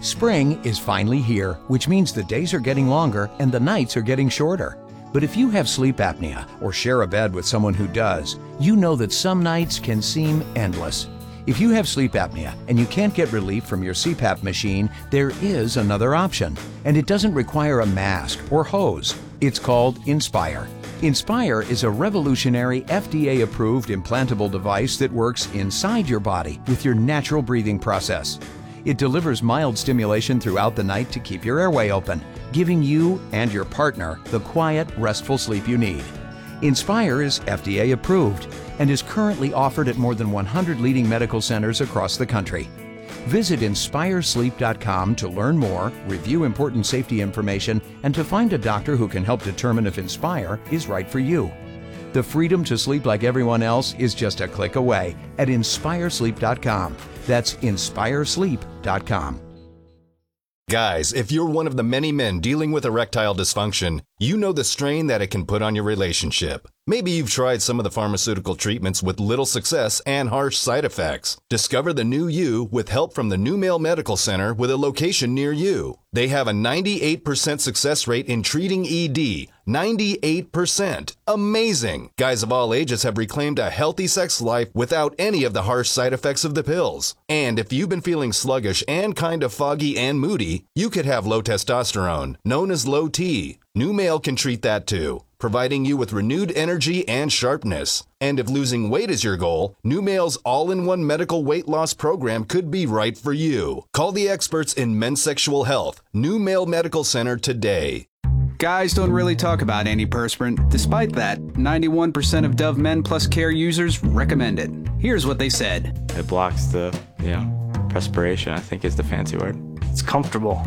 Spring is finally here, which means the days are getting longer and the nights are getting shorter. But if you have sleep apnea or share a bed with someone who does, you know that some nights can seem endless. If you have sleep apnea and you can't get relief from your CPAP machine, there is another option, and it doesn't require a mask or hose. It's called Inspire. Inspire is a revolutionary FDA-approved implantable device that works inside your body with your natural breathing process. It delivers mild stimulation throughout the night to keep your airway open, giving you and your partner the quiet, restful sleep you need. Inspire is FDA approved and is currently offered at more than 100 leading medical centers across the country. Visit InspireSleep.com to learn more, review important safety information, and to find a doctor who can help determine if Inspire is right for you. The freedom to sleep like everyone else is just a click away at InspireSleep.com. That's InspireSleep.com. Guys, if you're one of the many men dealing with erectile dysfunction, you know the strain that it can put on your relationship. Maybe you've tried some of the pharmaceutical treatments with little success and harsh side effects. Discover the new you with help from the New Male Medical Center with a location near you. They have a 98% success rate in treating ED. 98%. Amazing. Guys of all ages have reclaimed a healthy sex life without any of the harsh side effects of the pills. And if you've been feeling sluggish and kind of foggy and moody, you could have low testosterone, known as low T. New Male can treat that too, providing you with renewed energy and sharpness. And if losing weight is your goal, New Male's all-in-one medical weight loss program could be right for you. Call the experts in men's sexual health, New Male Medical Center today. Guys don't really talk about antiperspirant. Despite that, 91% of Dove Men Plus Care users recommend it. Here's what they said. It blocks the, perspiration, I think is the fancy word. It's comfortable.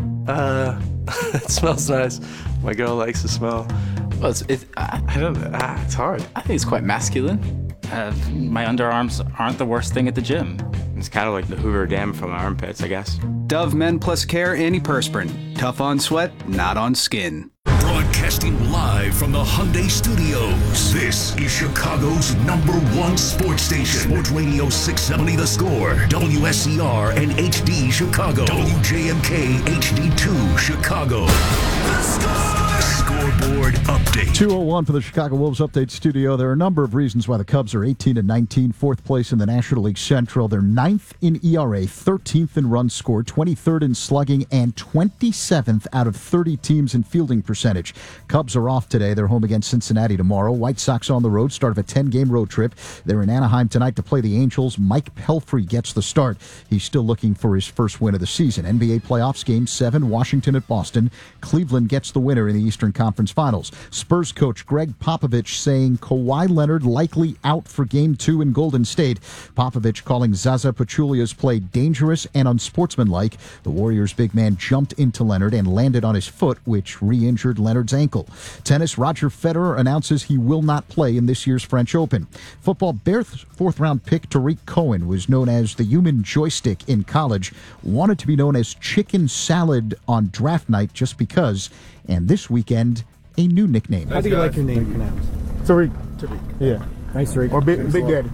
It smells nice. My girl likes the smell. Well, it's hard. I think it's quite masculine. My underarms aren't the worst thing at the gym. It's kind of like the Hoover Dam from my armpits, I guess. Dove Men Plus Care antiperspirant. Tough on sweat, not on skin. Broadcasting live from the Hyundai Studios. This is Chicago's #1 sports station. Sports Radio 670 The Score. WSCR and HD Chicago. WJMK HD2 Chicago. The Score! Scoreboard update. 2:01 for the Chicago Wolves Update Studio. There are a number of reasons why the Cubs are 18-19, fourth place in the National League Central. They're 9th in ERA, 13th in runs scored, 23rd in slugging, and 27th out of 30 teams in fielding percentage. Cubs are off today. They're home against Cincinnati tomorrow. White Sox on the road, start of a 10-game road trip. They're in Anaheim tonight to play the Angels. Mike Pelfrey gets the start. He's still looking for his first win of the season. NBA playoffs, Game 7, Washington at Boston. Cleveland gets the winner in the Eastern Conference Finals. Spurs coach Greg Popovich saying Kawhi Leonard likely out for Game 2 in Golden State. Popovich calling Zaza Pachulia's play dangerous and unsportsmanlike. The Warriors' big man jumped into Leonard and landed on his foot, which re-injured Leonard's ankle. Tennis, Roger Federer announces he will not play in this year's French Open. Football, Bears fourth-round pick Tariq Cohen was known as the human joystick in college, wanted to be known as Chicken Salad on draft night just because, and this weekend, a new nickname. How do you like your name pronounced? Tariq. Tariq. Yeah. Nice Tariq. Or Big Daddy.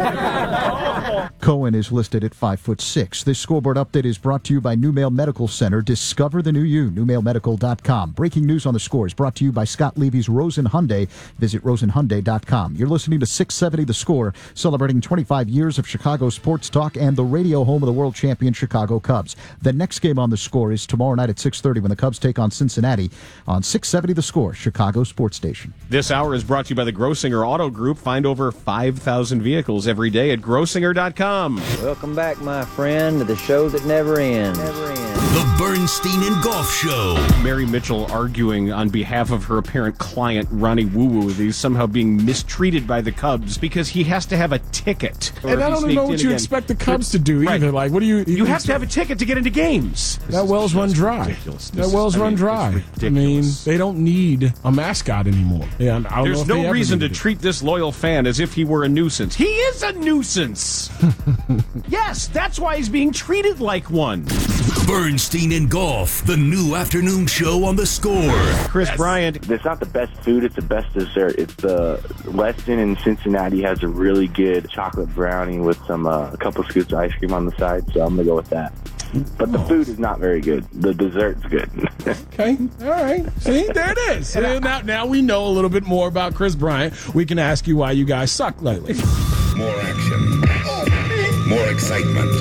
Cohen is listed at 5'6". This scoreboard update is brought to you by New Male Medical Center. Discover the new you, newmalemedical.com. Breaking news on the score is brought to you by Scott Levy's Rosen Hyundai. Visit rosenhyundai.com. You're listening to 670 The Score, celebrating 25 years of Chicago sports talk and the radio home of the world champion Chicago Cubs. The next game on the score is tomorrow night at 6:30 when the Cubs take on Cincinnati on 670 The Score, Chicago Sports Station. This hour is brought to you by the Grossinger Auto Group. Find over 5,000 vehicles every day at Grossinger.com. Welcome back, my friend, to the show that never ends. The Bernstein and Golf Show. Mary Mitchell arguing on behalf of her apparent client, Ronnie Woo-Woo, that he's somehow being mistreated by the Cubs because he has to have a ticket. And I don't know what you expect the Cubs to do either. Right. Like, what do you... You have to have a ticket to get into games. That well's run dry. That well's run dry. I mean, they don't need a mascot anymore. Yeah, There's no reason to treat this loyal fan as if he were a nuisance. He is a nuisance. Yes, that's why he's being treated like one. Bernstein and Golf, the new afternoon show on The Score. Chris Bryant. It's not the best food, it's the best dessert. It's the Weston in Cincinnati has a really good chocolate brownie with some a couple scoops of ice cream on the side, so I'm going to go with that. But the food is not very good. The dessert's good. Okay, all right. See, there it is. Now we know a little bit more about Chris Bryant. We can ask you why you guys suck lately. More action. More excitement.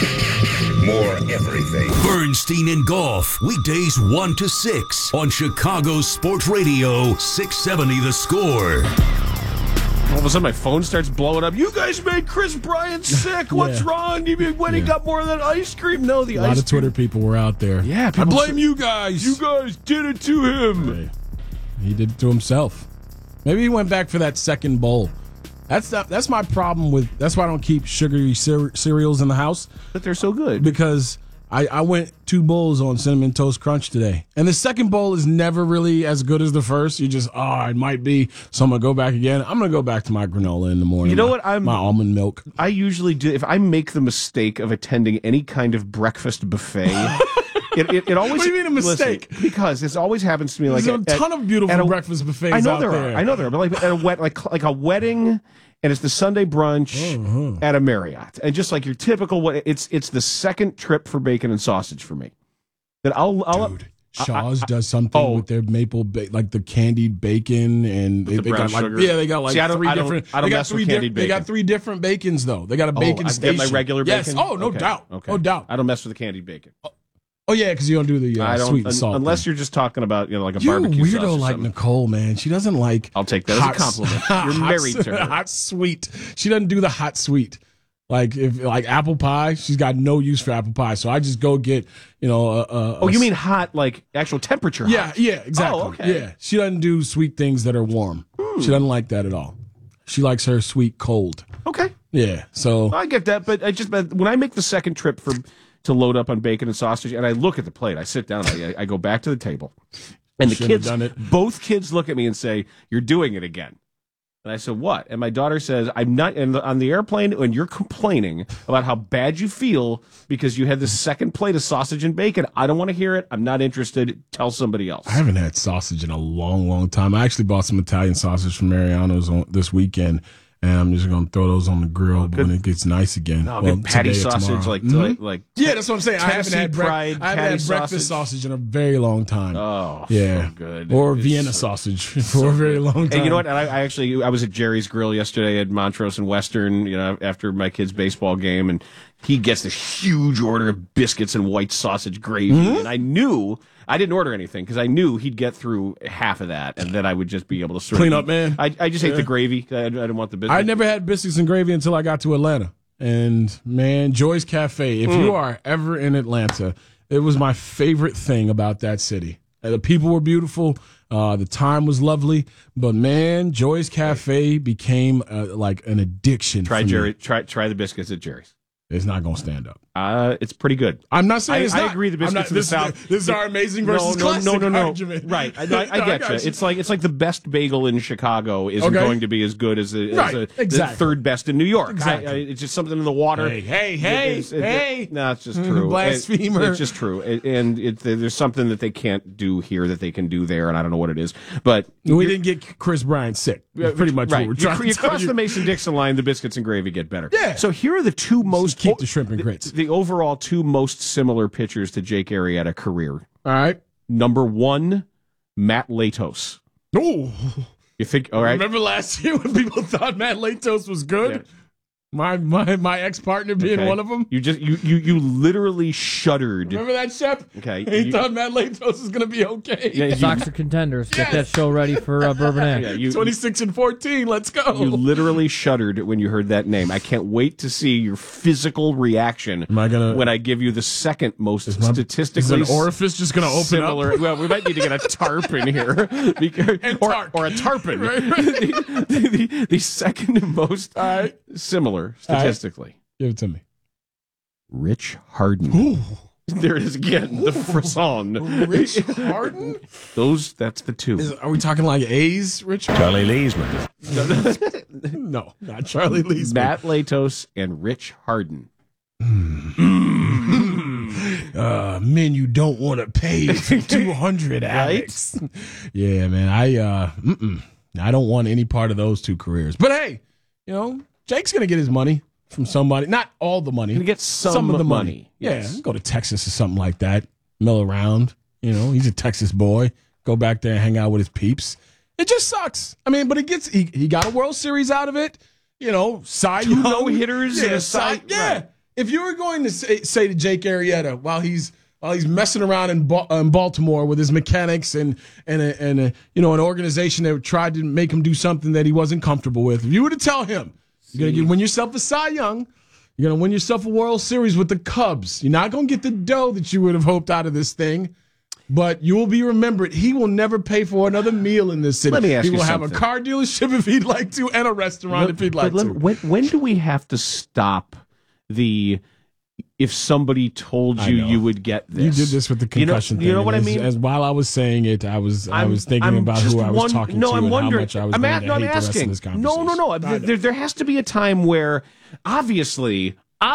More everything. Bernstein and Golf. Weekdays 1 to 6 on Chicago Sports Radio 670 The Score. All of a sudden, my phone starts blowing up. You guys made Chris Bryant sick. What's wrong? When he got more of that ice cream? No, the ice cream. A lot of Twitter people were out there. Yeah, I blame you guys. You guys did it to him. He did it to himself. Maybe he went back for that second bowl. That's my problem with. That's why I don't keep sugary cereals in the house. But they're so good. Because I went 2 bowls on Cinnamon Toast Crunch today. And the second bowl is never really as good as the first. You just, it might be. So I'm going to go back again. I'm going to go back to my granola in the morning. You know what? My almond milk. I usually do. If I make the mistake of attending any kind of breakfast buffet, it always. What do you mean a mistake? Listen, because this always happens to me. There's a ton of beautiful breakfast buffets I know out there there. are. I know there are. But like a wedding. And it's the Sunday brunch at a Marriott, and just like your typical, it's the second trip for bacon and sausage for me. That Dude, Shaw's does something with their maple, like the candied bacon, and they got like sugar. they got like See, three different. I don't mess with candied bacon. They got 3 different bacons though. They got a bacon station. My regular bacon. Yes. Oh, no doubt. Okay. No doubt. I don't mess with the candied bacon. Oh yeah, because you don't do the sweet and salt. Unless you're just talking about like a barbecue sauce. You're weirdo like Nicole, man. She doesn't like. I'll take that as a compliment. You're married to her. Hot sweet. She doesn't do the hot sweet. Like apple pie, she's got no use for apple pie. So I just go get you mean hot like actual temperature? Hot. Yeah, exactly. Oh, okay. Yeah, she doesn't do sweet things that are warm. She doesn't like that at all. She likes her sweet cold. Okay. Yeah. So I get that, but when I make the second trip to load up on bacon and sausage, and I look at the plate. I sit down. I go back to the table, and both kids look at me and say, "You're doing it again." And I said, "What?" And my daughter says, "I'm not." And on the airplane, when you're complaining about how bad you feel because you had this second plate of sausage and bacon, I don't want to hear it. I'm not interested. Tell somebody else. I haven't had sausage in a long, long time. I actually bought some Italian sausage from Mariano's this weekend. And I'm just gonna throw those on the grill when it gets nice again. Good patty sausage, like yeah, that's what I'm saying. I haven't had breakfast sausage in a very long time. Oh, yeah, so good. Or Vienna sausage for a very long time. And you know what? I was at Jerry's Grill yesterday at Montrose and Western. After my kid's baseball game, and he gets this huge order of biscuits and white sausage gravy, and I didn't order anything because I knew he'd get through half of that, and then I would just be able to clean up, man. I just ate the gravy. I didn't want the biscuits. I never had biscuits and gravy until I got to Atlanta. And, man, Joy's Cafe, if you are ever in Atlanta, it was my favorite thing about that city. The people were beautiful. The time was lovely. But, man, Joy's Cafe became like an addiction. Try the biscuits at Jerry's. It's not going to stand up. It's pretty good. I'm not saying it's not. I agree. The biscuits in the South. This is our amazing versus classic argument. Right. I get you. It's like the best bagel in Chicago isn't going to be as good as the third best in New York. Exactly. It's just something in the water. Hey. No, it's just true. Blasphemer. It's just true. And there's something that they can't do here that they can do there, and I don't know what it is. But we didn't get Chris Bryant sick. Pretty much what we're trying to tell you. You cross the Mason-Dixon line, the biscuits and gravy get better. Yeah. So here are the two most... Keep the shrimp and grits. The overall 2 most similar pitchers to Jake Arrieta career. All right. Number 1, Matt Latos. Oh. You think, all right. Remember last year when people thought Matt Latos was good? Yeah. My ex-partner being one of them. You literally shuddered. Remember that, Shep? Okay. He thought Matt Latos was going to be okay. Yeah, Sox are contenders. Get that show ready for Bourbon X. 26-14. Let's go. You literally shuddered when you heard that name. I can't wait to see your physical reaction when I give you the second most statistically. Is an orifice just going to open similar, up? Well, we might need to get a tarp in here. Or a tarpon. Right. The second most similar. Statistically. Give it to me. Rich Harden. Ooh. There it is again. The frisson. Rich Harden? That's the 2. Are we talking like A's, Rich Harden? Charlie Leesman. No, not Charlie Leesman. Matt Latos and Rich Harden. Men you don't want to pay for 200 Alex. Right? Yeah, man. I don't want any part of those 2 careers. But hey, Jake's going to get his money. from somebody. Not all the money. Gonna get some of the money. Yes. Yeah, go to Texas or something like that. Mill around. He's a Texas boy. Go back there and hang out with his peeps. It just sucks. I mean, but he got a World Series out of it. Cy Young. 2 no-hitters and a side. Yeah. Right. If you were going to say to Jake Arrieta while he's messing around in Baltimore with his mechanics and an organization that tried to make him do something that he wasn't comfortable with, if you were to tell him you're going to win yourself a Cy Young, you're going to win yourself a World Series with the Cubs, you're not going to get the dough that you would have hoped out of this thing. But you will be remembered. He will never pay for another meal in this city. Let me ask you He will something. have a car dealership if he'd like to, and a restaurant if he'd like to. When do we have to stop if somebody told you would get this? You did this with the concussion thing. You know what I mean? As while I was saying it, I was thinking about who I was talking to and how much I was going to hate the rest of this conversation. No. There has to be a time where, obviously,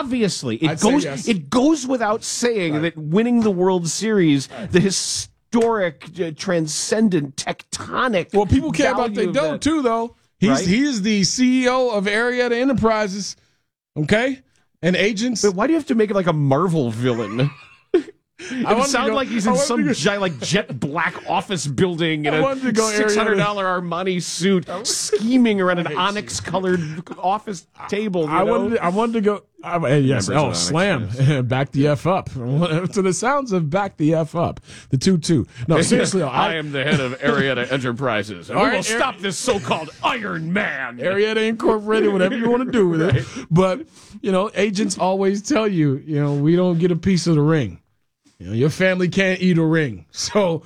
it goes without saying that winning the World Series, the historic, transcendent, tectonic. Well, people care about their dough too, though. He is the CEO of Arrieta Enterprises, okay, and agents. But why do you have to make it like a Marvel villain? It sounds like he's in some giant, jet black office building in a $600 Armani suit, scheming around an onyx-colored office table. I wanted to go. Yes. Oh, slam! Back the F up. To the sounds of "Back the F up." The 2-2. No, seriously. I am the head of Arrieta Enterprises. And we will stop this so-called Iron Man. Arrieta Incorporated. Whatever you want to do with it. But agents always tell you, we don't get a piece of the ring. Your family can't eat a ring. So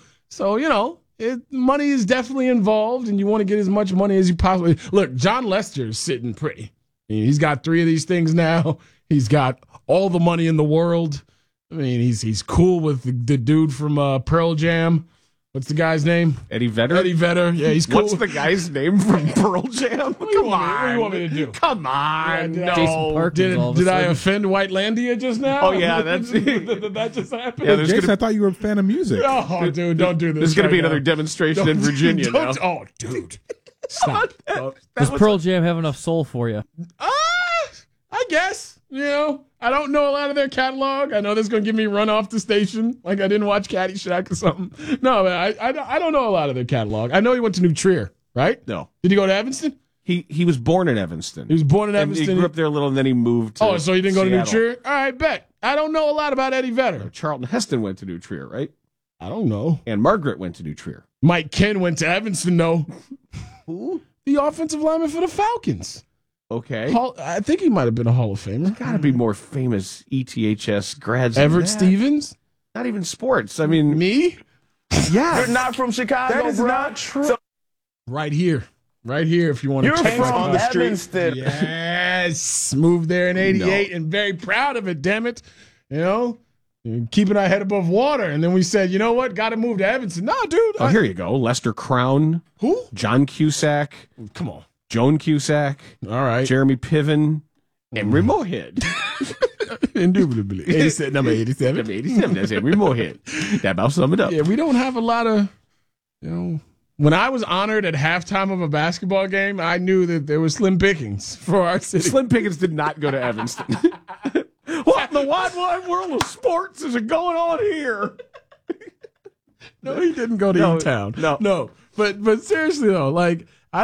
money is definitely involved, and you want to get as much money as you possibly. Look, John Lester is sitting pretty. He's got 3 of these things now. He's got all the money in the world. I mean, he's cool with the dude from Pearl Jam. What's the guy's name? Eddie Vedder? Eddie Vedder. Yeah, he's cool. What's the guy's name from Pearl Jam? What do you want me to do? Come on. Jason No. Parkins, Did I offend Whitelandia just now? Oh, yeah. Did that just happen? Yeah, Jason, I thought you were a fan of music. Oh, dude, don't do this. There's going to be now. another demonstration in Virginia now. Oh, dude. Stop. Does Pearl Jam have enough soul for you? I guess. I don't know a lot of their catalog. I know that's going to give me run off the station, like I didn't watch Caddyshack or something. No, man, I don't know a lot of their catalog. I know he went to New Trier, right? No. Did he go to Evanston? He was born in Evanston. He was born in Evanston. He grew up there a little, and then he moved to so he didn't go to New Seattle. Trier? All right, bet. I don't know a lot about Eddie Vedder. Charlton Heston went to New Trier, right? I don't know. And Margaret went to New Trier. Mike Ken went to Evanston, though. Who? The offensive lineman for the Falcons. Okay. I think he might have been a Hall of Famer. Got to be more famous ETHS grads. Everett Stevens? Not even sports. I mean, me? Yeah. You're not from Chicago, That is bro. not true. Right here. If you want to You're check from the street. Evanston. Yes. Moved there in 88 and very proud of it, damn it. Keeping our head above water. And then we said, you know what? Got to move to Evanston. No, dude. Oh, here you go. Lester Crown. Who? John Cusack. Come on. Joan Cusack. All right. Jeremy Piven. Emery Moorhead. Indubitably. Number 87. Number 87. That's Emery Moorhead. That about sum it up. Yeah, we don't have a lot of, when I was honored at halftime of a basketball game, I knew that there was slim pickings for our city. Slim Pickens did not go to Evanston. What in the wide world of sports is going on here? No, he didn't go to E-Town. No. But seriously though, like I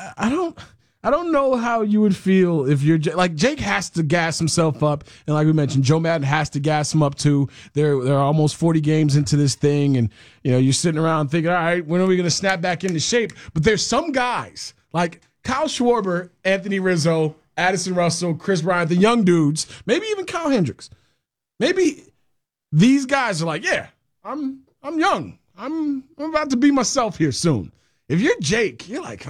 don't know how you would feel if you're like Jake has to gas himself up, and like we mentioned, Joe Madden has to gas him up too. There are almost 40 games into this thing, and you're sitting around thinking, all right, when are we going to snap back into shape? But there's some guys like Kyle Schwarber, Anthony Rizzo, Addison Russell, Chris Bryant, the young dudes, maybe even Kyle Hendricks. Maybe these guys are like, yeah, I'm young. I'm about to be myself here soon. If you're Jake, you're like,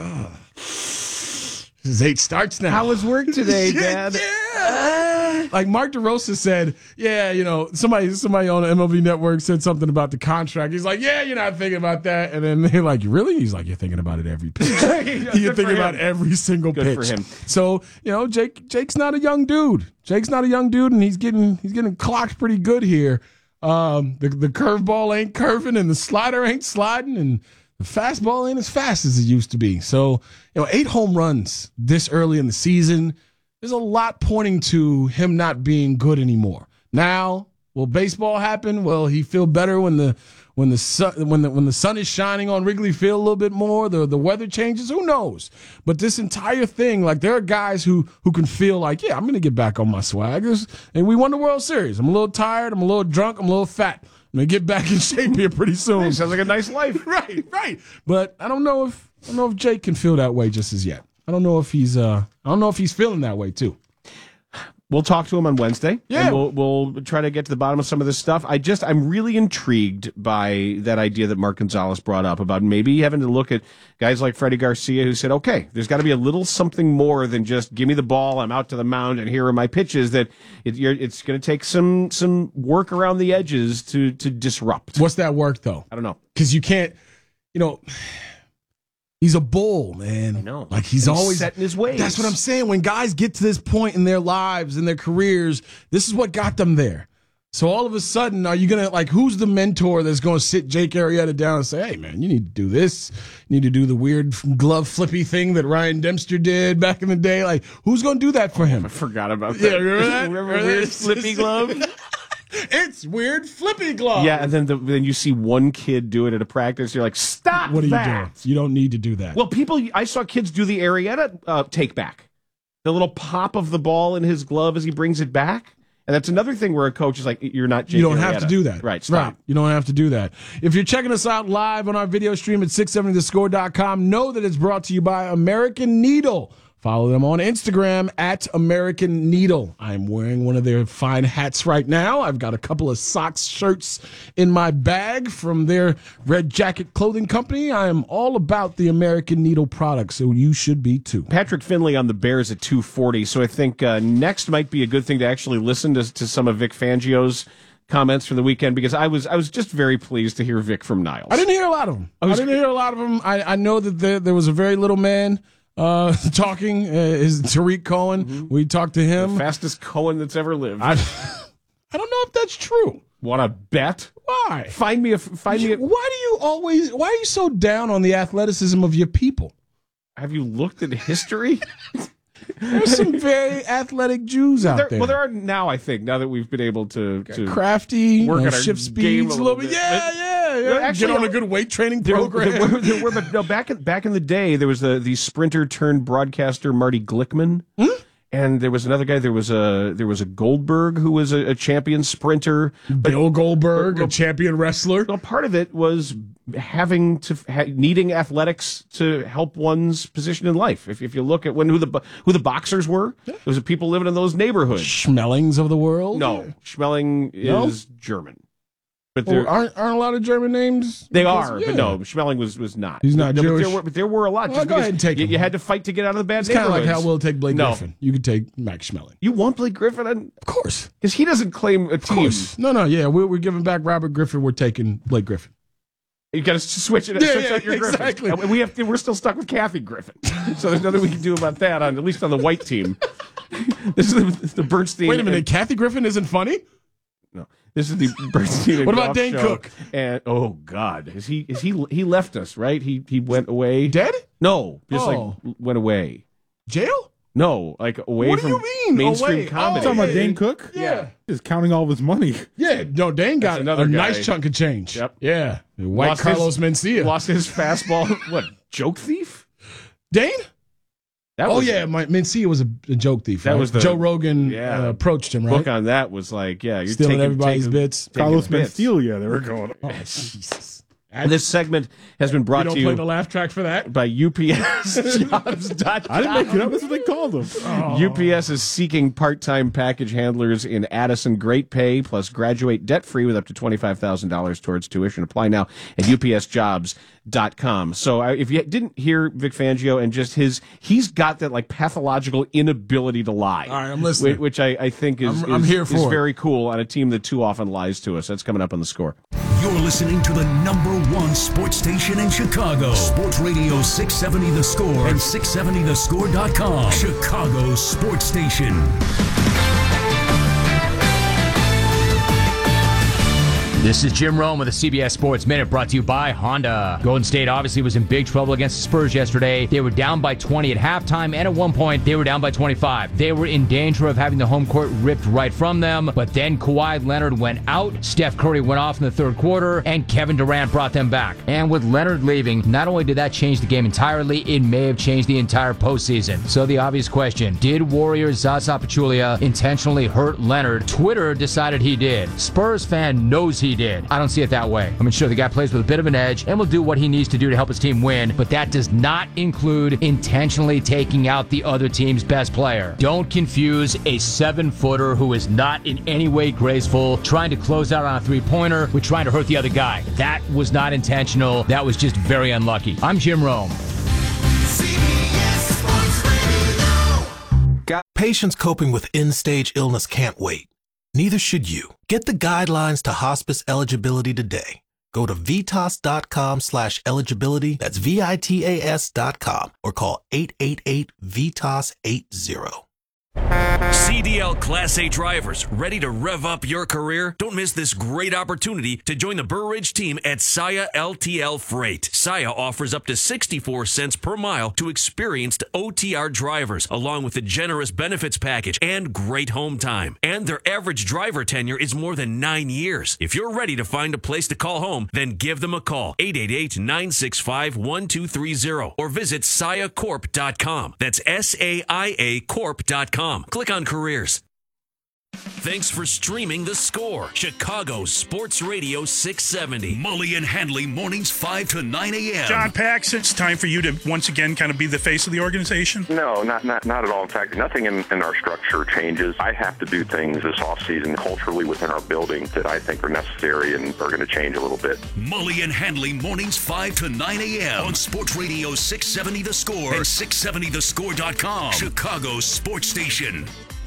this is 8 starts now. How was work today, Dad? Yeah. Like Mark DeRosa said, somebody on the MLB Network said something about the contract. He's like, yeah, you're not thinking about that. And then they're like, really? He's like, you're thinking about it every pitch. You're thinking about every single pitch. Good for him. So, Jake's not a young dude. And he's getting clocked pretty good here. The curveball ain't curving and the slider ain't sliding and the fastball ain't as fast as it used to be. So, 8 home runs this early in the season. there's a lot pointing to him not being good anymore. Now, will baseball happen? Will he feel better when the sun is shining on Wrigley Field a little bit more? The weather changes. Who knows? But this entire thing, like there are guys who can feel like, yeah, I'm going to get back on my swag. And we won the World Series. I'm a little tired. I'm a little drunk. I'm a little fat. I'm going to get back in shape here pretty soon. Sounds like a nice life. Right. But I don't know if Jake can feel that way just as yet. I don't know if he's feeling that way too. We'll talk to him on Wednesday. Yeah. And we'll try to get to the bottom of some of this stuff. I'm really intrigued by that idea that Mark Gonzalez brought up about maybe having to look at guys like Freddie Garcia who said, okay, there's got to be a little something more than just give me the ball, I'm out to the mound, and here are my pitches, that it's going to take some work around the edges to disrupt. What's that work, though? I don't know. Because you can't, he's a bull, man. I know. Like he's always set in his ways. That's what I'm saying. When guys get to this point in their lives, in their careers, this is what got them there. So all of a sudden, are you going to, who's the mentor that's going to sit Jake Arrieta down and say, hey, man, you need to do this. You need to do the weird glove flippy thing that Ryan Dempster did back in the day. Who's going to do that for him? I forgot about that. Yeah, remember that? Remember weird flippy glove? It's weird flippy glove. Yeah, and then you see one kid do it at a practice. You're like, stop! What are that. you doing? You don't need to do that. Well, I saw kids do the Arrieta take back, the little pop of the ball in his glove as he brings it back, and that's another thing where a coach is like, you're not. Jake You don't Arrieta. have to do that. Right? Stop. Right. You don't have to do that. If you're checking us out live on our video stream at 670thescore.com, know that it's brought to you by American Needle. Follow them on Instagram at American Needle. I'm wearing one of their fine hats right now. I've got a couple of socks, shirts in my bag from their Red Jacket clothing company. I am all about the American Needle products, so you should be too. Patrick Finley on the Bears at 240, so I think next might be a good thing to actually listen to some of Vic Fangio's comments from the weekend, because I was just very pleased to hear Vic from Niles. I didn't hear a lot of them. I know that there was a very little man talking, is Tariq Cohen. Mm-hmm. We talked to him. The fastest Cohen that's ever lived. I don't know if that's true. Want to bet? Why? Find me a. Why are you so down on the athleticism of your people? Have you looked at history? There's some very athletic Jews out there. Well, there are now, I think, now that we've been able to crafty, work on our shift speeds a little bit. Yeah. Actually, get on a good weight training program. There were, but no, back in the day, there was the sprinter turned broadcaster Marty Glickman. And there was another guy. There was a Goldberg who was a champion sprinter. Bill Goldberg, a champion wrestler. Well, part of it was having to needing athletics to help one's position in life. If you look at who the boxers were, it was the people living in those neighborhoods. Schmellings of the world. No, Schmeling is German. But there aren't a lot of German names. They are, but no, Schmeling was not. He's not Jewish. But there were a lot. Well, go ahead and take him. You had to fight to get out of the bad neighborhoods. It's kind of like how we'll take Blake Griffin. You could take Max Schmeling. You want Blake Griffin? Of course. Because he doesn't claim a team. No, yeah. We're giving back Robert Griffin. We're taking Blake Griffin. You got to switch it. Switch out your exactly. Griffin. We're still stuck with Kathy Griffin. So there's nothing we can do about that, at least on the white team. This is the Bernstein. Wait a minute. Kathy Griffin isn't funny? No. This is the Bernstein. What about Dane Cook? And oh God, he left us, right? He went away. Dead? No, just went away. Jail? No, away what from do you mean? mainstream comedy. Talking about Dane Cook? Yeah. Just counting all of his money. Yeah, no, Dane got another a guy. nice chunk of change. Yep. Yeah. White Carlos Mencia. Lost his fastball. What, joke thief? Dane? Mencia was a joke thief. That right? was Joe Rogan approached him, right? Book on that was you're stealing everybody's bits. Carlos Mencia, they were going. Oh, Jesus. This segment has been brought to you. You don't play the laugh track for that? By UPSjobs.com. I didn't make it up. That's what they called them. Oh. UPS is seeking part-time package handlers in Addison. Great pay, plus graduate debt-free with up to $25,000 towards tuition. Apply now at UPSjobs.com. So if you didn't hear Vic Fangio and just he's got that pathological inability to lie. All right, I'm listening. Which I think is very cool on a team that too often lies to us. That's coming up on The Score. You're listening to the #1 sports station in Chicago. Sports Radio 670 The Score and 670thescore.com. Chicago's sports station. This is Jim Rome with the CBS Sports Minute, brought to you by Honda. Golden State obviously was in big trouble against the Spurs yesterday. They were down by 20 at halftime, and at one point, they were down by 25. They were in danger of having the home court ripped right from them, but then Kawhi Leonard went out, Steph Curry went off in the third quarter, and Kevin Durant brought them back. And with Leonard leaving, not only did that change the game entirely, it may have changed the entire postseason. So the obvious question, did Warriors' Zaza Pachulia intentionally hurt Leonard? Twitter decided he did. Spurs fan knows he did. I don't see it that way. I'm sure the guy plays with a bit of an edge and will do what he needs to do to help his team win, but that does not include intentionally taking out the other team's best player. Don't confuse a 7-footer who is not in any way graceful trying to close out on a three-pointer with trying to hurt the other guy. That was not intentional. That was just very unlucky. I'm Jim Rome. Patients coping with end-stage illness can't wait. Neither should you. Get the guidelines to hospice eligibility today. Go to VITAS.com/eligibility. That's VITAS.com or call 888-VITAS-80. CDL Class A drivers, ready to rev up your career? Don't miss this great opportunity to join the Burr Ridge team at Saia LTL Freight. Saia offers up to 64 cents per mile to experienced OTR drivers, along with a generous benefits package and great home time. And their average driver tenure is more than 9 years. If you're ready to find a place to call home, then give them a call, 888-965-1230, or visit SaiaCorp.com. That's SAIA Corp.com. Click on careers. Thanks for streaming The Score, Chicago Sports Radio 670. Mully and Handley, mornings 5 to 9 a.m. John Pax, it's time for you to once again kind of be the face of the organization? No, not at all. In fact, nothing in our structure changes. I have to do things this offseason culturally within our building that I think are necessary and are going to change a little bit. Mully and Handley, mornings 5 to 9 a.m. on Sports Radio 670 The Score and 670thescore.com, Chicago's sports station.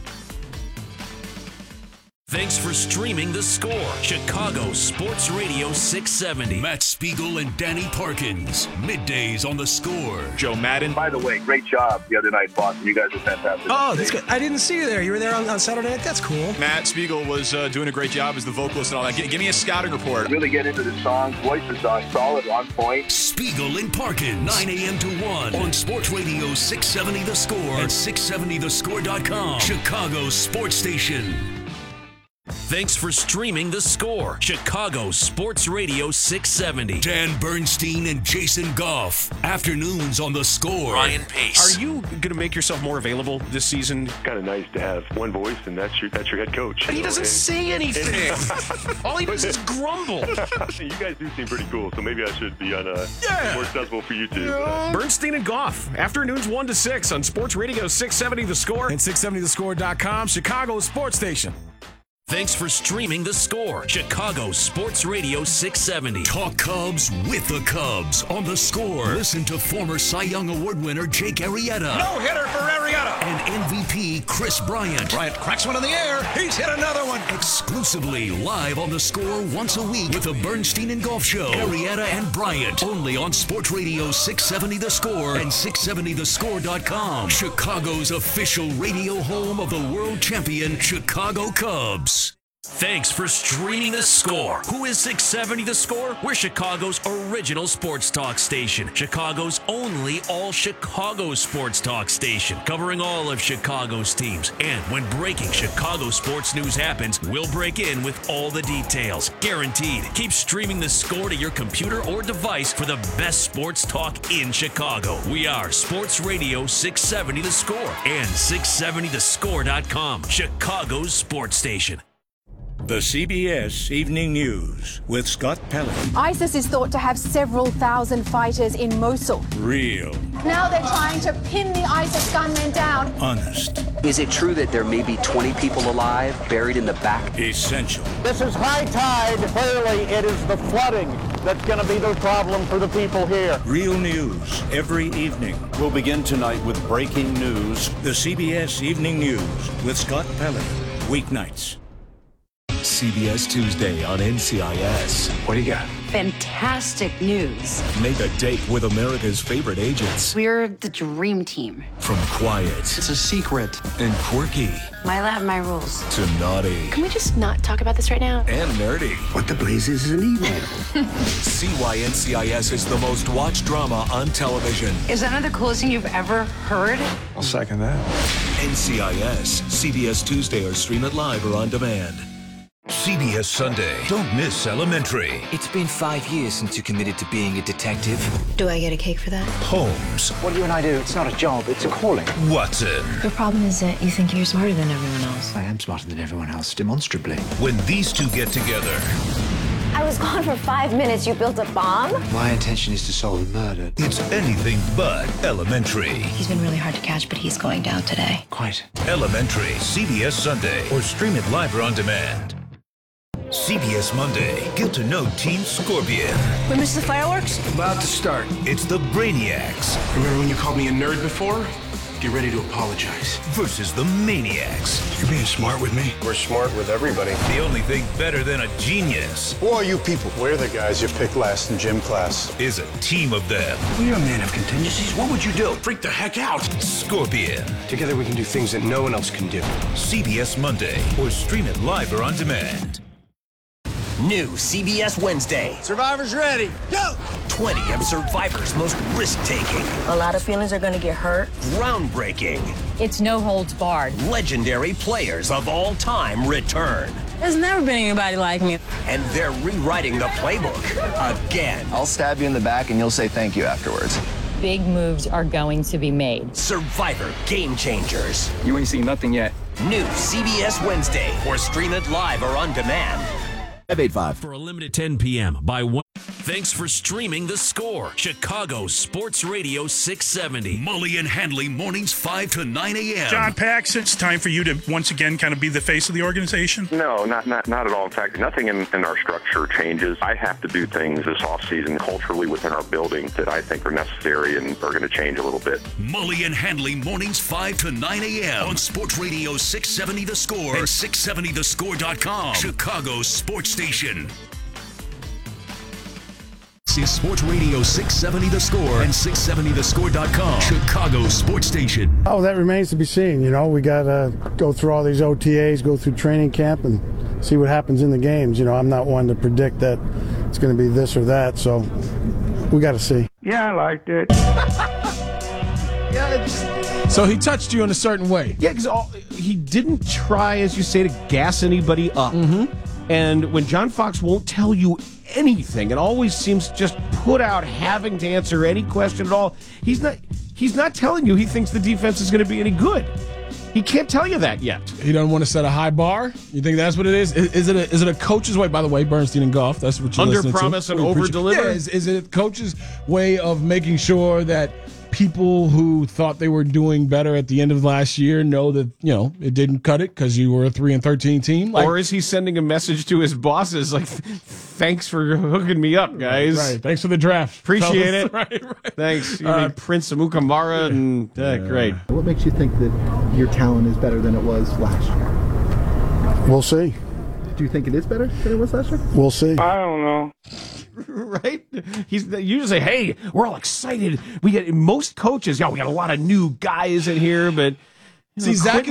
Thanks for streaming The Score, Chicago Sports Radio 670. Matt Spiegel and Danny Parkins, middays on The Score. Joe Madden. By the way, great job the other night, Boston. You guys were fantastic. Oh, that's good. I didn't see you there. You were there on Saturday night? That's cool. Matt Spiegel was doing a great job as the vocalist and all that. Give me a scouting report. Really get into the song. Voices are solid, on point. Spiegel and Parkins, 9 a.m. to 1 on Sports Radio 670 The Score and 670thescore.com, Chicago's sports station. Thanks for streaming The Score, Chicago Sports Radio 670. Dan Bernstein and Jason Goff. Afternoons on The Score. Ryan Pace. Are you going to make yourself more available this season? Kind of nice to have one voice, and that's your head coach. But he doesn't say anything. All he does is grumble. You guys do seem pretty cool, so maybe I should be on more accessible for you too. Bernstein and Goff. Afternoons 1 to 6 on Sports Radio 670 The Score and 670thescore.com, Chicago's sports station. Thanks for streaming The Score, Chicago Sports Radio 670. Talk Cubs with the Cubs on The Score. Listen to former Cy Young Award winner Jake Arrieta. No hitter for Arrieta. And MVP Chris Bryant. Bryant cracks one in the air. He's hit another one. Exclusively live on The Score once a week with the Bernstein and Golf Show. Arrieta and Bryant. Only on Sports Radio 670 The Score and 670thescore.com. Chicago's official radio home of the world champion Chicago Cubs. Thanks for streaming The Score. Who is 670 The Score? We're Chicago's original sports talk station. Chicago's only all-Chicago sports talk station. Covering all of Chicago's teams. And when breaking Chicago sports news happens, we'll break in with all the details. Guaranteed. Keep streaming The Score to your computer or device for the best sports talk in Chicago. We are Sports Radio 670 The Score and 670thescore.com. Chicago's sports station. The CBS Evening News with Scott Pelley. ISIS is thought to have several thousand fighters in Mosul. Real. Now they're trying to pin the ISIS gunmen down. Honest. Is it true that there may be 20 people alive buried in the back? Essential. This is high tide. Clearly, it is the flooding that's going to be the problem for the people here. Real news every evening. We'll begin tonight with breaking news. The CBS Evening News with Scott Pelley. Weeknights. CBS Tuesday on NCIS. What do you got? Fantastic news. Make a date with America's favorite agents. We're the dream team. From quiet. It's a secret. And quirky. My lab, my rules. To naughty. Can we just not talk about this right now? And nerdy. What the blazes is an email? See why NCIS is the most watched drama on television. Is that not the coolest thing you've ever heard? I'll second that. NCIS. CBS Tuesday or stream it live or on demand. CBS Sunday. Don't miss Elementary. It's been 5 years since you committed to being a detective. Do I get a cake for that? Holmes. What you and I do, it's not a job, it's a calling. Watson. Your problem is that you think you're smarter than everyone else. I am smarter than everyone else, demonstrably. When these two get together. I was gone for 5 minutes. You built a bomb? My intention is to solve a murder. It's anything but elementary. He's been really hard to catch, but he's going down today. Quite. Elementary. CBS Sunday. Or stream it live or on demand. CBS Monday. Get to know Team Scorpion. We missed the fireworks? About to start. It's the Brainiacs. Remember when you called me a nerd before? Get ready to apologize. Versus the Maniacs. You're being smart with me? We're smart with everybody. The only thing better than a genius. Who are you people? We're the guys you picked last in gym class. Is a team of them. We're a man of contingencies. What would you do? Freak the heck out. Scorpion. Together we can do things that no one else can do. CBS Monday. Or stream it live or on demand. New CBS Wednesday. Survivor's ready. Go! 20 of Survivor's most risk-taking. A lot of feelings are going to get hurt. Groundbreaking. It's no holds barred. Legendary players of all time return. There's never been anybody like me. And they're rewriting the playbook again. I'll stab you in the back and you'll say thank you afterwards. Big moves are going to be made. Survivor Game Changers. You ain't seen nothing yet. New CBS Wednesday. Or stream it live or on demand. 585. For a limited 10 p.m. by 1. Thanks for streaming The Score, Chicago Sports Radio 670. Mully and Handley, mornings 5 to 9 a.m. John Pax, it's time for you to once again kind of be the face of the organization. No, not at all. In fact, nothing in our structure changes. I have to do things this offseason culturally within our building that I think are necessary and are going to change a little bit. Mully and Handley, mornings 5 to 9 a.m. on Sports Radio 670 The Score and 670thescore.com. Chicago Sports Station. Is Sports Radio 670 The Score and 670thescore.com. Chicago Sports Station. Oh, that remains to be seen. You know, we got to go through all these OTAs, go through training camp, and see what happens in the games. You know, I'm not one to predict that it's going to be this or that, so we got to see. Yeah, I liked it. So he touched you in a certain way. Yeah, because he didn't try, as you say, to gas anybody up. Mm-hmm. And when John Fox won't tell you anything and always seems just put out having to answer any question at all, he's not telling you he thinks the defense is going to be any good. He can't tell you that yet. He doesn't want to set a high bar? You think that's what it is? Is it a coach's way? By the way, Bernstein and Goff, that's what you're under listening promise to. and over deliver? Yeah, is it a coach's way of making sure that people who thought they were doing better at the end of last year know that, you know, it didn't cut it because you were a 3-13 team? Or is he sending a message to his bosses like, thanks for hooking me up, guys. Right. Thanks for the draft. Appreciate it. Right. Thanks. You made Prince Amukamara and great. What makes you think that your talent is better than it was last year? We'll see. Do you think it is better than it was last year? We'll see. I don't know. Right? You just say, hey, we're all excited. We get most coaches, we got a lot of new guys in here, but see, Zach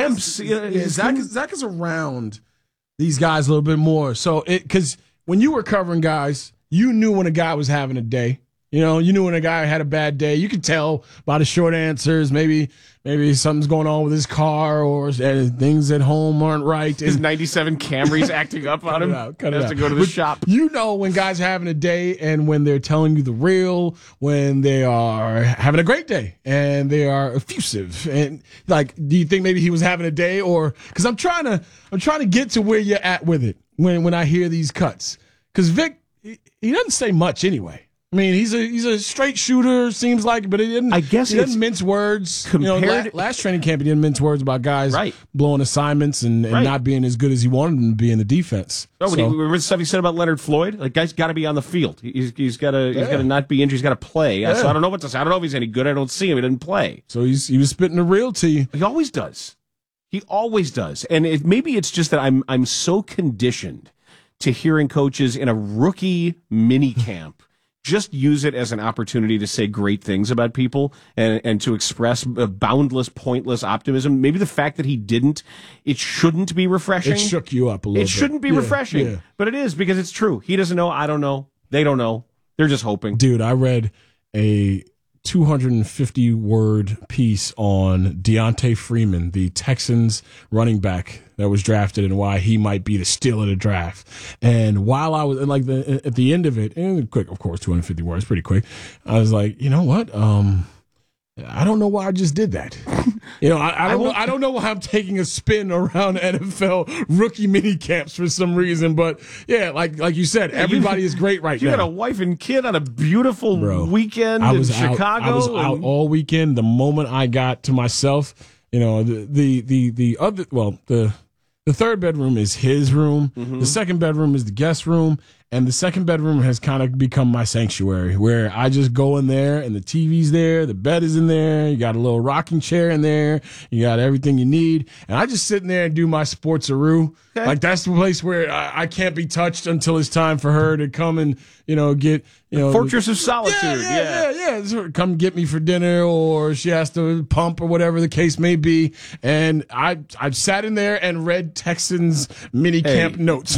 is around these guys a little bit more. So because when you were covering guys, you knew when a guy was having a day. You know, you knew when a guy had a bad day. You could tell by the short answers. Maybe something's going on with his car or things at home aren't right. His 97 Camry's acting up on him. He has to go to the shop. You know when guys are having a day and when they're telling you the real, when they are having a great day and they are effusive. And like, do you think maybe he was having a day or because I'm trying to get to where you're at with it when I hear these cuts because Vic he doesn't say much anyway. I mean, he's a straight shooter, seems like, but he doesn't mince words. Last training camp, he didn't mince words about guys blowing assignments and not being as good as he wanted them to be in the defense. Remember the stuff he said about Leonard Floyd? Like, guy's got to be on the field. He's got to not be injured. He's got to play. Yeah. So I don't know what to say. I don't know if he's any good. I don't see him. He didn't play. So he was spitting the real to you. He always does. He always does. And maybe it's just that I'm so conditioned to hearing coaches in a rookie mini camp just use it as an opportunity to say great things about people and to express a boundless, pointless optimism. Maybe the fact that he didn't, it shouldn't be refreshing. It shook you up a little bit. It shouldn't be refreshing, but it is because it's true. He doesn't know. I don't know. They don't know. They're just hoping. Dude, I read a 250-word piece on Deontay Freeman, the Texans running back that was drafted, and why he might be the steal of the draft. And while I was at the end of it, and quick, of course, 250 words, pretty quick, I was like, you know what? I don't know why I just did that. I don't know why I'm taking a spin around NFL rookie mini camps for some reason, but yeah, like you said, everybody is great right now. You got a wife and kid on a beautiful weekend in Chicago. I was out all weekend. The moment I got to myself, the third bedroom is his room. Mm-hmm. The second bedroom is the guest room. And the second bedroom has kind of become my sanctuary, where I just go in there and the TV's there, the bed is in there, you got a little rocking chair in there, you got everything you need. And I just sit in there and do my sports-a-roo. Okay. Like, that's the place where I can't be touched until it's time for her to come and, get, Fortress of Solitude. Yeah. Come get me for dinner, or she has to pump, or whatever the case may be. And I sat in there and read Texans mini camp notes.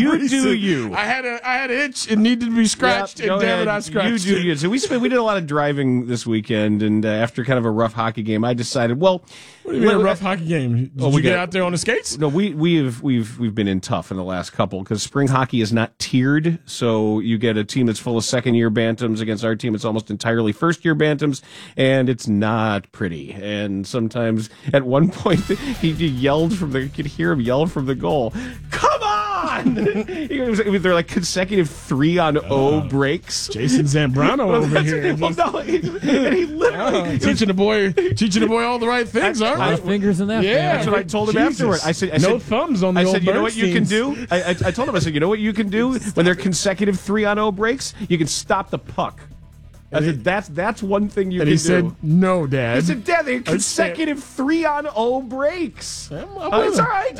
You. I had an itch. It needed to be scratched, and damn it, I scratched it. So we did a lot of driving this weekend, and after kind of a rough hockey game, I decided, well, what do you mean a rough hockey game? Did you get out there on the skates? No, we've been in tough in the last couple, because spring hockey is not tiered, so you get a team that's full of second-year bantams against our team. It's almost entirely first-year bantams, and it's not pretty. And sometimes, at one point, he yelled you could hear him yell from the goal, "Come on!" They're like consecutive 3-on-0 breaks. Jason Zambrano over here. And he literally teaching the boy all the right things. All right, fingers in that. Yeah, that's what I told him afterward. I said, no thumbs on the old I said, you know what you can Bernsteins." do? I told him, I said, you know what you can do when they're consecutive 3-on-0 breaks? You can stop the puck. I said, that's one thing you can do. And he said, "No, Dad." He said, "Dad, they're consecutive 3-on-0 breaks. It's all right.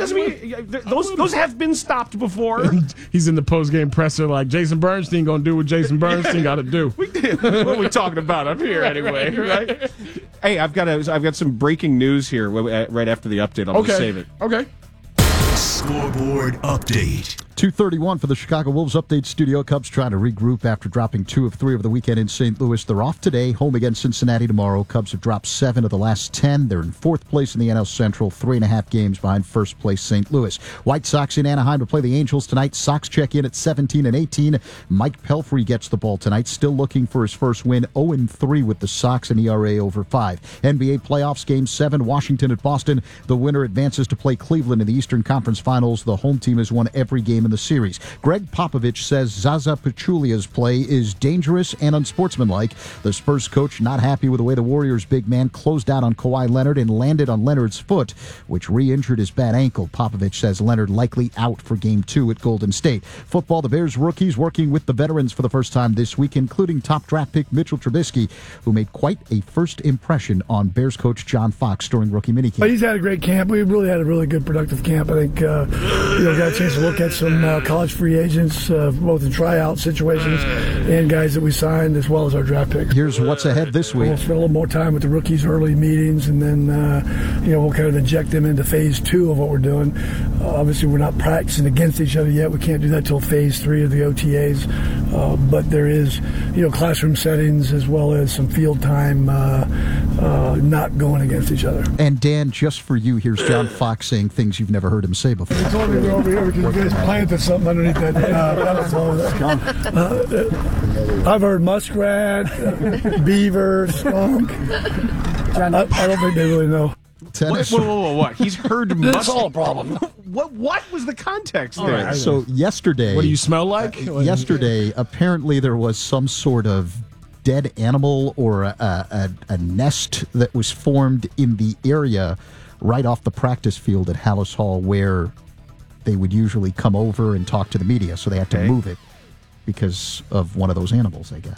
Those have been stopped before." He's in the post-game presser like, Jason Bernstein going to do what Jason Bernstein got to do. What are we talking about up here anyway? Right? Hey, I've got some breaking news here right after the update. I'll just save it. Okay. Scoreboard update. 2:31 for the Chicago Wolves Update Studio. Cubs trying to regroup after dropping 2 of 3 over the weekend in St. Louis. They're off today, home against Cincinnati tomorrow. Cubs have dropped 7 of the last 10. They're in 4th place in the NL Central, 3.5 games behind first place St. Louis. White Sox in Anaheim to play the Angels tonight. Sox check in at 17 and 18. Mike Pelfrey gets the ball tonight, still looking for his first win, 0-3 with the Sox, and ERA over 5. NBA playoffs, Game 7, Washington at Boston. The winner advances to play Cleveland in the Eastern Conference Finals. The home team has won every game in the series. Greg Popovich says Zaza Pachulia's play is dangerous and unsportsmanlike. The Spurs coach not happy with the way the Warriors' big man closed out on Kawhi Leonard and landed on Leonard's foot, which re-injured his bad ankle. Popovich says Leonard likely out for Game 2 at Golden State. Football, the Bears rookies working with the veterans for the first time this week, including top draft pick Mitchell Trubisky, who made quite a first impression on Bears coach John Fox during rookie minicamp. He's had a great camp. We really had a really good, productive camp. I think got a chance to look at some college free agents, both in tryout situations and guys that we signed, as well as our draft picks. Here's what's ahead this week. We'll spend a little more time with the rookies, early meetings, and then we'll kind of inject them into phase 2 of what we're doing. Obviously, we're not practicing against each other yet. We can't do that till phase 3 of the OTAs, but there is classroom settings as well as some field time, not going against each other. And Dan, just for you, here's John Fox saying things you've never heard him say before. He told me we're over here because you guys planted something underneath that. I've heard muskrat, beaver, skunk. I don't think they really know. What? He's heard muskrat. That's all a problem. What was the context there? Right, so yesterday... What do you smell like? Yesterday, apparently there was some sort of dead animal or a nest that was formed in the area right off the practice field at Hallis Hall, where they would usually come over and talk to the media, so they had to move it because of one of those animals, I guess.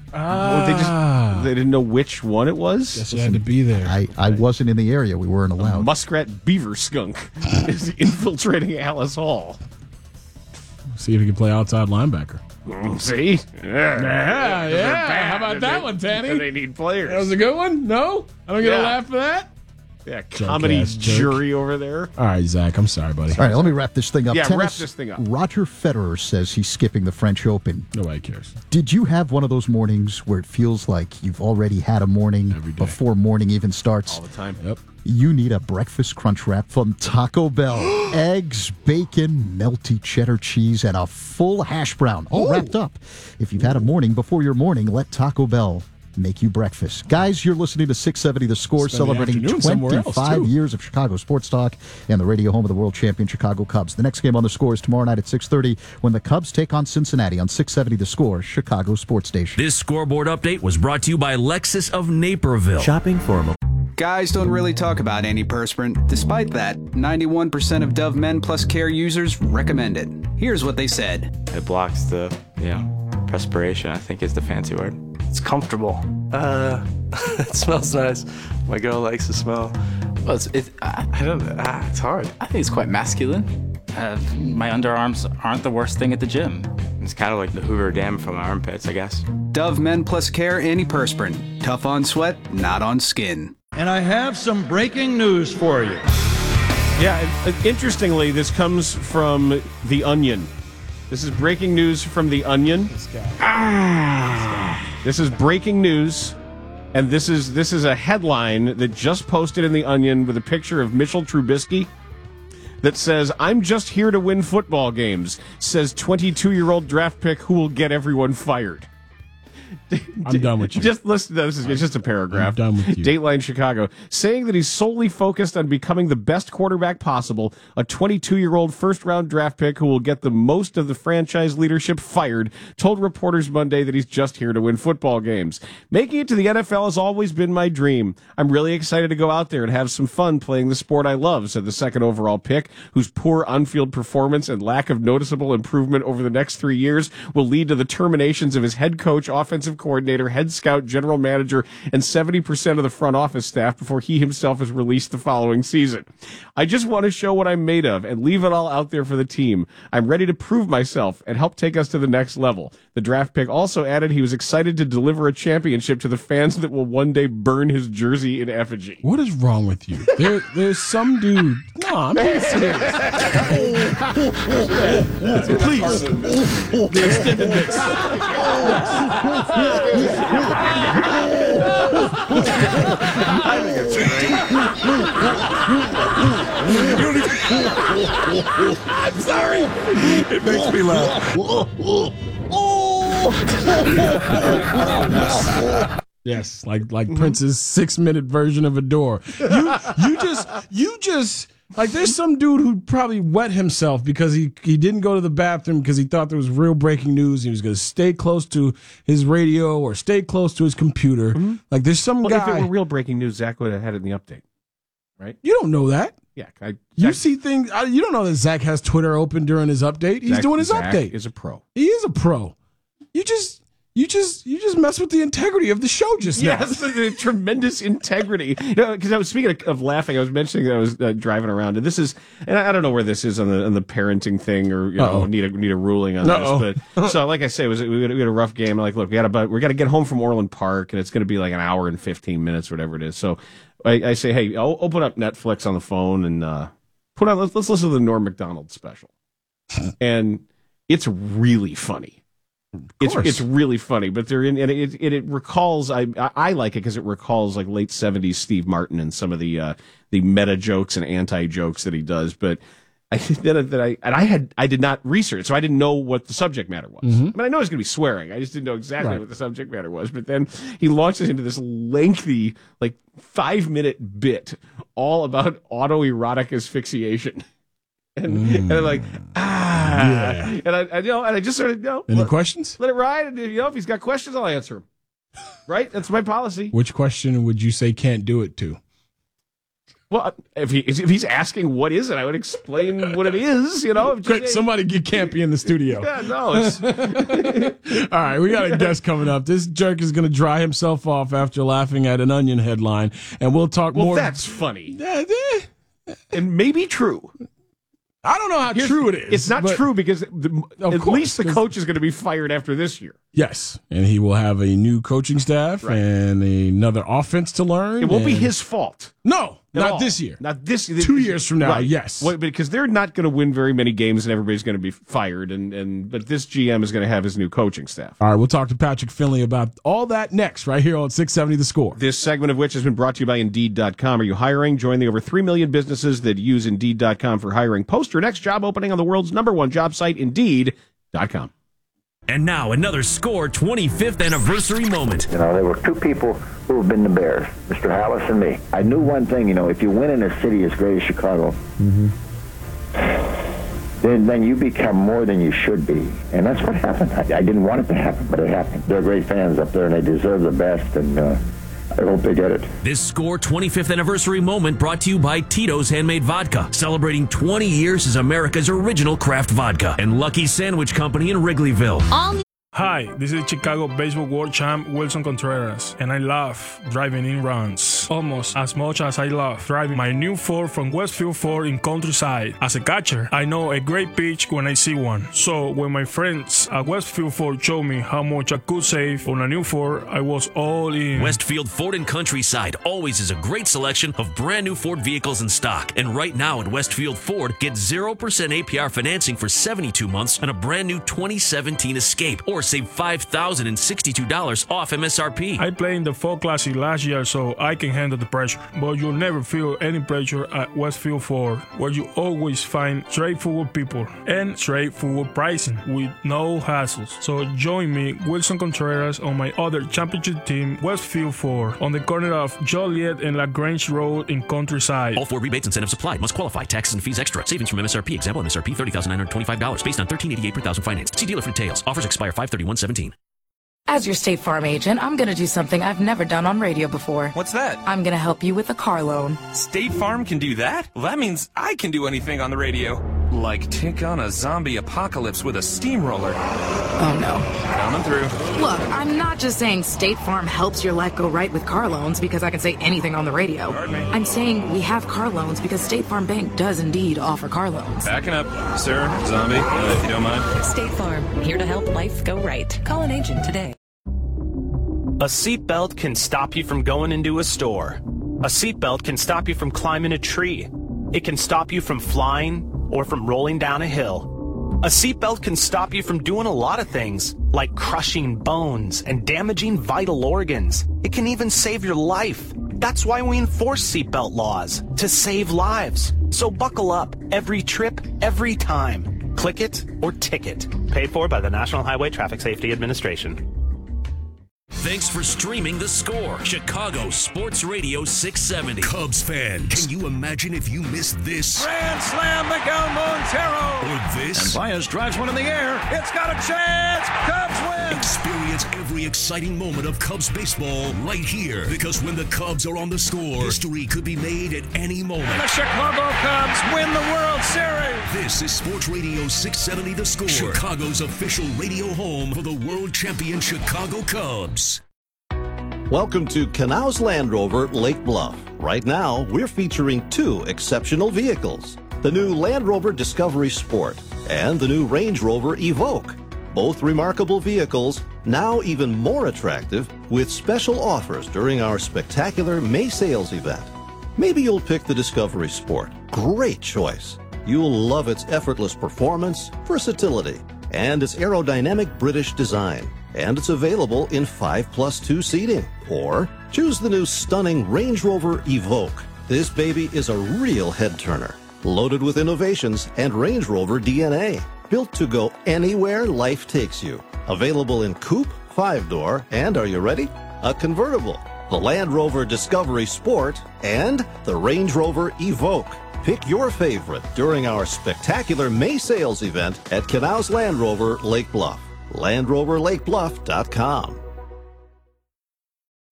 They didn't know which one it was. Guess you had to be there. I wasn't in the area. We weren't allowed. Muskrat beaver skunk is infiltrating Alice Hall. See if he can play outside linebacker. See? Yeah. How about that one, Tanny? They need players. That was a good one? No? I don't get a laugh for that? Yeah, comedy jury over there. All right, Zach, I'm sorry, buddy. All right, let me wrap this thing up. Yeah, Tennis, wrap this thing up. Roger Federer says he's skipping the French Open. Nobody cares. Did you have one of those mornings where it feels like you've already had a morning before morning even starts? All the time. Yep. You need a breakfast crunch wrap from Taco Bell. Eggs, bacon, melty cheddar cheese, and a full hash brown, all wrapped up. If you've had a morning before your morning, let Taco Bell make you breakfast. Guys, you're listening to 670 The Score, celebrating 25 years of Chicago sports talk and the radio home of the world champion Chicago Cubs. The next game on The Score is tomorrow night at 6:30 when the Cubs take on Cincinnati on 670 The Score, Chicago sports station. This scoreboard update was brought to you by Lexus of Naperville. Shopping for a moment. Guys don't really talk about antiperspirant. Despite that, 91% of Dove Men Plus Care users recommend it. Here's what they said. It blocks the, perspiration, I think is the fancy word. It's comfortable. It smells nice. My girl likes the smell. Well, I don't know. It's hard. I think it's quite masculine. My underarms aren't the worst thing at the gym. It's kind of like the Hoover Dam from my armpits, I guess. Dove Men Plus Care antiperspirant. Tough on sweat, not on skin. And I have some breaking news for you. Yeah, interestingly, this comes from The Onion. This is breaking news from The Onion. This is breaking news, and this is a headline that just posted in The Onion with a picture of Mitchell Trubisky that says, "I'm just here to win football games," says 22-year-old draft pick who will get everyone fired. I'm done with you. Just listen to this. It's just a paragraph. I'm done with you. Dateline Chicago. Saying that he's solely focused on becoming the best quarterback possible, a 22-year-old first-round draft pick who will get the most of the franchise leadership fired, told reporters Monday that he's just here to win football games. "Making it to the NFL has always been my dream. I'm really excited to go out there and have some fun playing the sport I love," said the second overall pick, whose poor on-field performance and lack of noticeable improvement over the next 3 years will lead to the terminations of his head coach, offensive coordinator, head scout, general manager, and 70% of the front office staff before he himself is released the following season. "I just want to show what I'm made of and leave it all out there for the team. I'm ready to prove myself and help take us to the next level." The draft pick also added he was excited to deliver a championship to the fans that will one day burn his jersey in effigy. What is wrong with you? There's some dude. No, I'm being serious. Please. The extended mix. I think it's great. I'm sorry. It makes me laugh. Yes, like Prince's 6-minute version of Adore. You just like there's some dude who probably wet himself because he didn't go to the bathroom because he thought there was real breaking news. He was going to stay close to his radio or stay close to his computer. Mm-hmm. Like there's some guy. If it were real breaking news, Zach would have had it in the update, right? You don't know that. Yeah, you see things. You don't know that Zach has Twitter open during his update. He's doing his update. Is a pro. He is a pro. You just mess with the integrity of the show just now. Yes, the tremendous integrity. Because I was speaking of laughing, I was mentioning that I was driving around, and this is, and I don't know where this is on the parenting thing, or need a ruling on this. But so, like I say, we had a rough game. Like, look, we got to get home from Orland Park, and it's going to be like an hour and 15 minutes, whatever it is. So I say, hey, I'll open up Netflix on the phone and put on. Let's listen to the Norm Macdonald special, and it's really funny. It's really funny, but they're in, and it recalls. I like it because it recalls like late '70s Steve Martin and some of the meta jokes and anti jokes that he does. But I did not research, so I didn't know what the subject matter was. Mm-hmm. I mean, I know it's going to be swearing. I just didn't know exactly what the subject matter was. But then he launches into this lengthy, like 5-minute bit all about autoerotic asphyxiation. And I'm like, yeah. And I just sort of, Any questions? Let it ride. And, if he's got questions, I'll answer him. Right? That's my policy. Which question would you say can't do it to? Well, if he's asking what is it, I would explain what it is. Quick, somebody get Campy in the studio. Yeah, no. It's... All right, we got a guest coming up. This jerk is going to dry himself off after laughing at an Onion headline, and we'll talk more. Well, that's funny. And maybe true. I don't know how true it is. It's not true because at least the coach is going to be fired after this year. Yes, and he will have a new coaching staff and another offense to learn. It won't be his fault. No, not this year. Not this 2 years from now, right. yes. Well, because they're not going to win very many games and everybody's going to be fired. But this GM is going to have his new coaching staff. All right, we'll talk to Patrick Finley about all that next right here on 670 The Score. This segment of which has been brought to you by Indeed.com. Are you hiring? Join the over 3 million businesses that use Indeed.com for hiring. Post your next job opening on the world's #1 job site, Indeed.com. And now another Score 25th anniversary moment. There were two people who have been the Bears, Mr. Hallis and me. I knew one thing, if you win in a city as great as Chicago, then you become more than you should be. And that's what happened. I didn't want it to happen, but it happened. They're great fans up there, and they deserve the best, and I hope they get it. This Score 25th anniversary moment brought to you by Tito's Handmade Vodka, celebrating 20 years as America's original craft vodka, and Lucky Sandwich Company in Wrigleyville. Hi, this is Chicago Baseball World Champ Wilson Contreras, and I love driving in runs almost as much as I love driving my new Ford from Westfield Ford in Countryside. As a catcher, I know a great pitch when I see one. So when my friends at Westfield Ford showed me how much I could save on a new Ford, I was all in. Westfield Ford in Countryside always is a great selection of brand new Ford vehicles in stock. And right now at Westfield Ford, get 0% APR financing for 72 months on a brand new 2017 Escape, or save $5,062 off MSRP. I played in the Ford Classic last year, so I can handle the pressure. But you'll never feel any pressure at Westfield Ford, where you always find straightforward people and straightforward pricing with no hassles. So join me, Wilson Contreras, on my other championship team, Westfield Ford, on the corner of Joliet and LaGrange Road in Countryside. All Ford rebates, incentives applied. Must qualify. Taxes and fees extra. Savings from MSRP. Example MSRP $30,925 based on $1,388 per thousand financed. See dealer for details. Offers expire 5/31/17. As your State Farm agent, I'm going to do something I've never done on radio before. What's that? I'm going to help you with a car loan. State Farm can do that? Well, that means I can do anything on the radio. Like take on a zombie apocalypse with a steamroller. Oh, no. Coming through. Look, I'm not just saying State Farm helps your life go right with car loans because I can say anything on the radio. Pardon me? I'm saying we have car loans because State Farm Bank does indeed offer car loans. Backing up, sir, zombie, if you don't mind. State Farm, here to help life go right. Call an agent today. A seatbelt can stop you from going into a store. A seatbelt can stop you from climbing a tree. It can stop you from flying or from rolling down a hill. A seatbelt can stop you from doing a lot of things, like crushing bones and damaging vital organs. It can even save your life. That's why we enforce seatbelt laws, to save lives. So buckle up every trip, every time. Click it or ticket. Paid for by the National Highway Traffic Safety Administration. Thanks for streaming The Score, Chicago Sports Radio 670. Cubs fan, can you imagine if you missed this? Grand slam, Miguel Montero. Or this? And Baez drives one in the air. It's got a chance. Cubs win. Experience every exciting moment of Cubs baseball right here. Because when the Cubs are on The Score, history could be made at any moment. And the Chicago Cubs win the World Series. This is Sports Radio 670 The Score, Chicago's official radio home for the world champion Chicago Cubs. Welcome to Canals Land Rover Lake Bluff. Right now, we're featuring two exceptional vehicles. The new Land Rover Discovery Sport and the new Range Rover Evoque. Both remarkable vehicles, now even more attractive with special offers during our spectacular May sales event. Maybe you'll pick the Discovery Sport. Great choice. You'll love its effortless performance, versatility, and its aerodynamic British design. And it's available in 5+2 seating. Or choose the new stunning Range Rover Evoque. This baby is a real head-turner, loaded with innovations and Range Rover DNA. Built to go anywhere life takes you. Available in coupe, 5-door, and are you ready? A convertible. The Land Rover Discovery Sport and the Range Rover Evoque. Pick your favorite during our spectacular May sales event at Canals Land Rover Lake Bluff. LandRoverLakeBluff.com.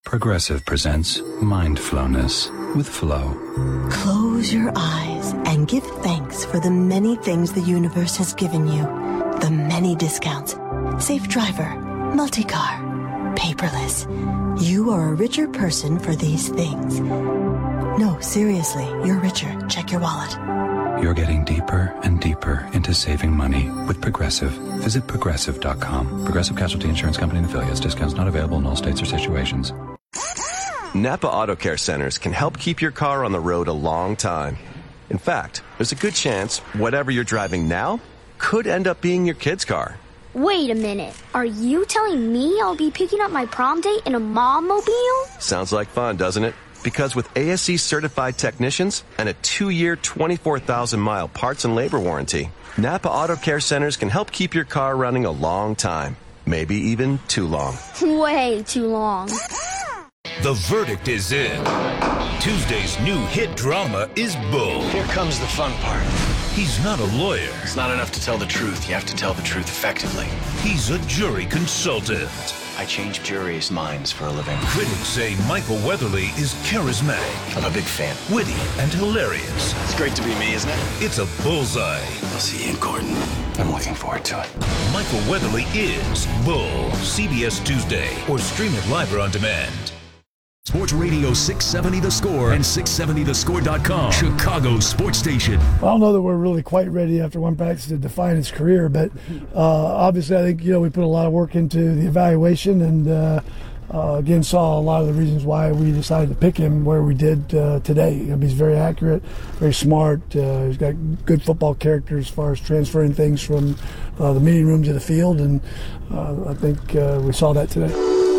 Progressive presents Mindfulness with Flo. Close your eyes and give thanks for the many things the universe has given you. The many discounts. Safe driver, multi-car, paperless. You are a richer person for these things. No, seriously, you're richer. Check your wallet. You're getting deeper and deeper into saving money with Progressive. Visit Progressive.com. Progressive Casualty Insurance Company and affiliates. Discounts not available in all states or situations. Napa Auto Care Centers can help keep your car on the road a long time. In fact, there's a good chance whatever you're driving now could end up being your kid's car. Wait a minute. Are you telling me I'll be picking up my prom date in a mom-mobile? Sounds like fun, doesn't it? Because with ASE certified technicians and a 2-year, 24,000-mile parts and labor warranty, Napa Auto Care Centers can help keep your car running a long time. Maybe even too long. Way too long. The verdict is in. Tuesday's new hit drama is Bull. Here comes the fun part. He's not a lawyer. It's not enough to tell the truth. You have to tell the truth effectively. He's a jury consultant. I change juries' minds for a living. Critics say Michael Weatherly is charismatic. I'm a big fan. Witty and hilarious. It's great to be me, isn't it? It's a bullseye. I'll see you in court. I'm looking forward to it. Michael Weatherly is Bull. CBS Tuesday. Or stream it live or on demand. Sports Radio 670 The Score and 670thescore.com. Chicago's sports station. I don't know that we're really quite ready after one practice to define his career, but obviously I think we put a lot of work into the evaluation and again saw a lot of the reasons why we decided to pick him where we did today. He's very accurate, very smart. He's got good football character as far as transferring things from the meeting room to the field, and I think we saw that today.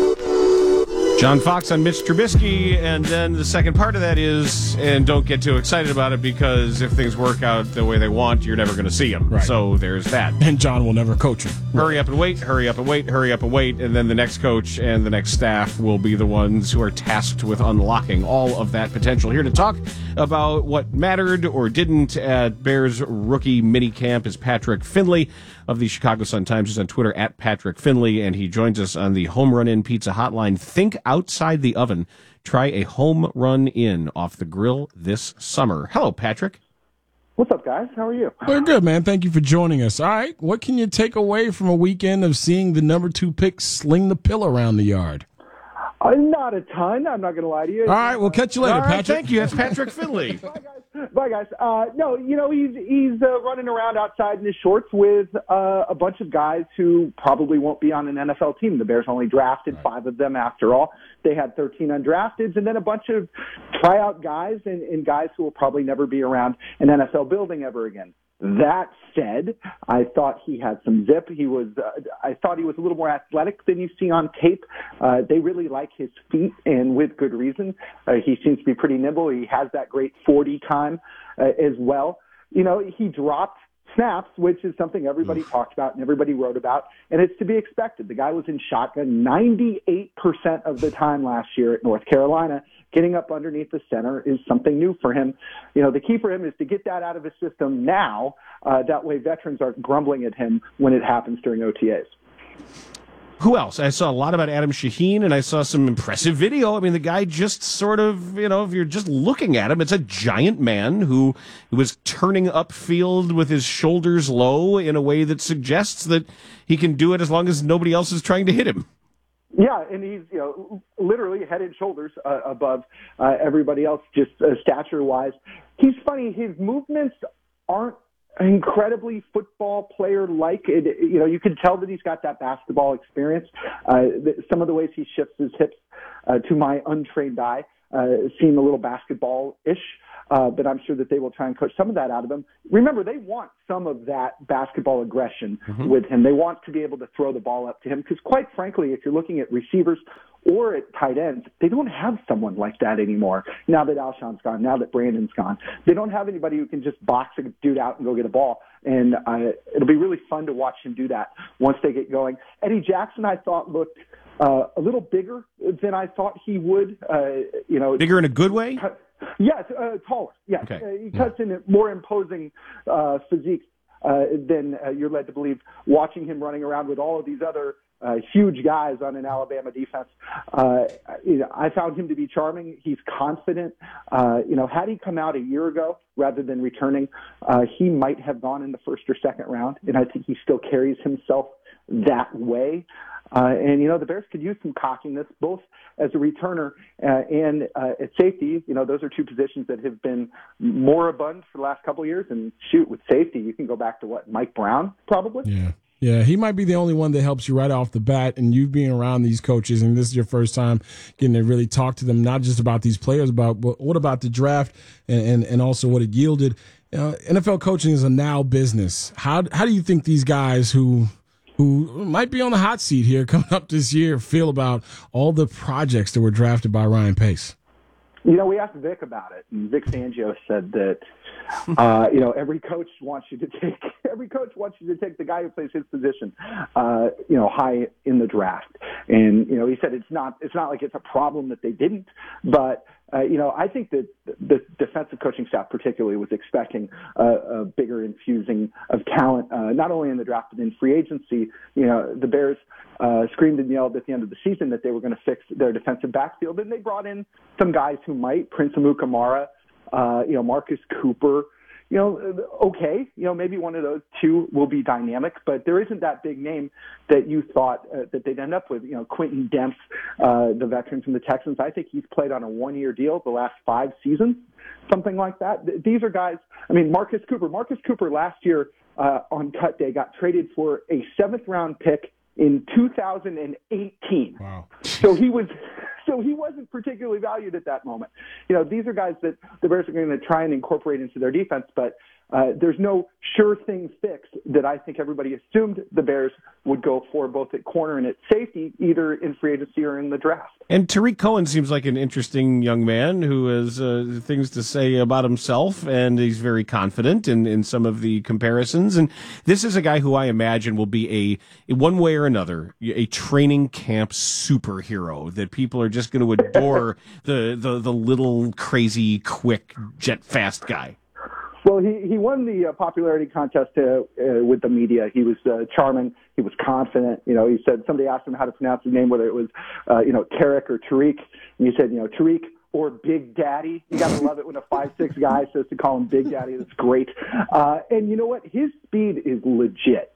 John Fox on Mitch Trubisky, and then the second part of that is, and don't get too excited about it because if things work out the way they want, you're never going to see him. Right. So there's that. And John will never coach him. Hurry up and wait, hurry up and wait, hurry up and wait, and then the next coach and the next staff will be the ones who are tasked with unlocking all of that potential. Here to talk about what mattered or didn't at Bears rookie minicamp is Patrick Finley of the Chicago Sun-Times. He's on Twitter at Patrick Finley, and he joins us on the Home Run In Pizza Hotline. Think outside the oven. Try a Home Run In off the grill this summer. Hello, Patrick. What's up, guys? How are you? We're good, man. Thank you for joining us. All right, what can you take away from a weekend of seeing the number 2 pick sling the pill around the yard? Not a ton. I'm not going to lie to you. All right, we'll catch you later, Patrick. Patrick. Thank you. That's Patrick Finley. Bye, guys. No, he's running around outside in his shorts with a bunch of guys who probably won't be on an NFL team. The Bears only drafted 5 of them after all. They had 13 undrafteds and then a bunch of tryout guys and guys who will probably never be around an NFL building ever again. That said, I thought he had some zip. I thought he was a little more athletic than you see on tape. They really like his feet, and with good reason. He seems to be pretty nimble. He has that great 40 time as well. He dropped snaps, which is something everybody talked about and everybody wrote about, and it's to be expected. The guy was in shotgun 98% of the time last year at North Carolina. Getting up underneath the center is something new for him. The key for him is to get that out of his system now. That way veterans aren't grumbling at him when it happens during OTAs. Who else? I saw a lot about Adam Shaheen, and I saw some impressive video. I mean, the guy just sort of, if you're just looking at him, it's a giant man who was turning upfield with his shoulders low in a way that suggests that he can do it as long as nobody else is trying to hit him. Yeah, and he's literally head and shoulders above everybody else, just stature-wise. He's funny. His movements aren't incredibly football player-like. You can tell that he's got that basketball experience. Some of the ways he shifts his hips, to my untrained eye, seem a little basketball-ish. But I'm sure that they will try and coach some of that out of him. Remember, they want some of that basketball aggression with him. They want to be able to throw the ball up to him because, quite frankly, if you're looking at receivers or at tight ends, they don't have someone like that anymore now that Alshon's gone, now that Brandon's gone. They don't have anybody who can just box a dude out and go get a ball. And it'll be really fun to watch him do that once they get going. Eddie Jackson, I thought, looked a little bigger than I thought he would. Bigger in a good way? Yes, taller. Yes, okay. He cuts in a more imposing physique than you're led to believe. Watching him running around with all of these other huge guys on an Alabama defense. I found him to be charming. He's confident. Had he come out a year ago rather than returning, he might have gone in the first or second round, and I think he still carries himself that way. The Bears could use some cockiness, both as a returner and at safety. Those are two positions that have been moribund for the last couple of years. And shoot, with safety, you can go back to Mike Brown, probably. Yeah, he might be the only one that helps you right off the bat. And you being around these coaches, and this is your first time getting to really talk to them, not just about these players, but what about the draft and also what it yielded. NFL coaching is a now business. How do you think these guys who might be on the hot seat here coming up this year feel about all the projects that were drafted by Ryan Pace? We asked Vic about it, and Vic Fangio said that every coach wants you to take the guy who plays his position, high in the draft. And he said it's not like it's a problem that they didn't, but I think that the defensive coaching staff particularly was expecting a bigger infusing of talent, not only in the draft but in free agency. The Bears screamed and yelled at the end of the season that they were going to fix their defensive backfield, and they brought in some guys who might, Prince Amukamara, Marcus Cooper. Maybe one of those two will be dynamic, but there isn't that big name that you thought that they'd end up with. Quentin Demps, the veteran from the Texans, I think he's played on a one-year deal the last 5 seasons, something like that. These are guys, Marcus Cooper last year on cut day got traded for a 7th-round pick in 2018. Wow. So he wasn't particularly valued at that moment. These are guys that the Bears are going to try and incorporate into their defense, but there's no sure thing fix that I think everybody assumed the Bears would go for, both at corner and at safety, either in free agency or in the draft. And Tariq Cohen seems like an interesting young man who has things to say about himself, and he's very confident in some of the comparisons. And this is a guy who I imagine will be one way or another, a training camp superhero that people are just going to adore, the little crazy, quick, jet fast guy. Well, he won the popularity contest with the media. He was charming. He was confident. He said, somebody asked him how to pronounce his name, whether it was, Tarek or Tariq. And he said, Tariq or Big Daddy. You got to love it when a 5'6" guy says to call him Big Daddy. That's great. And you know what? His speed is legit.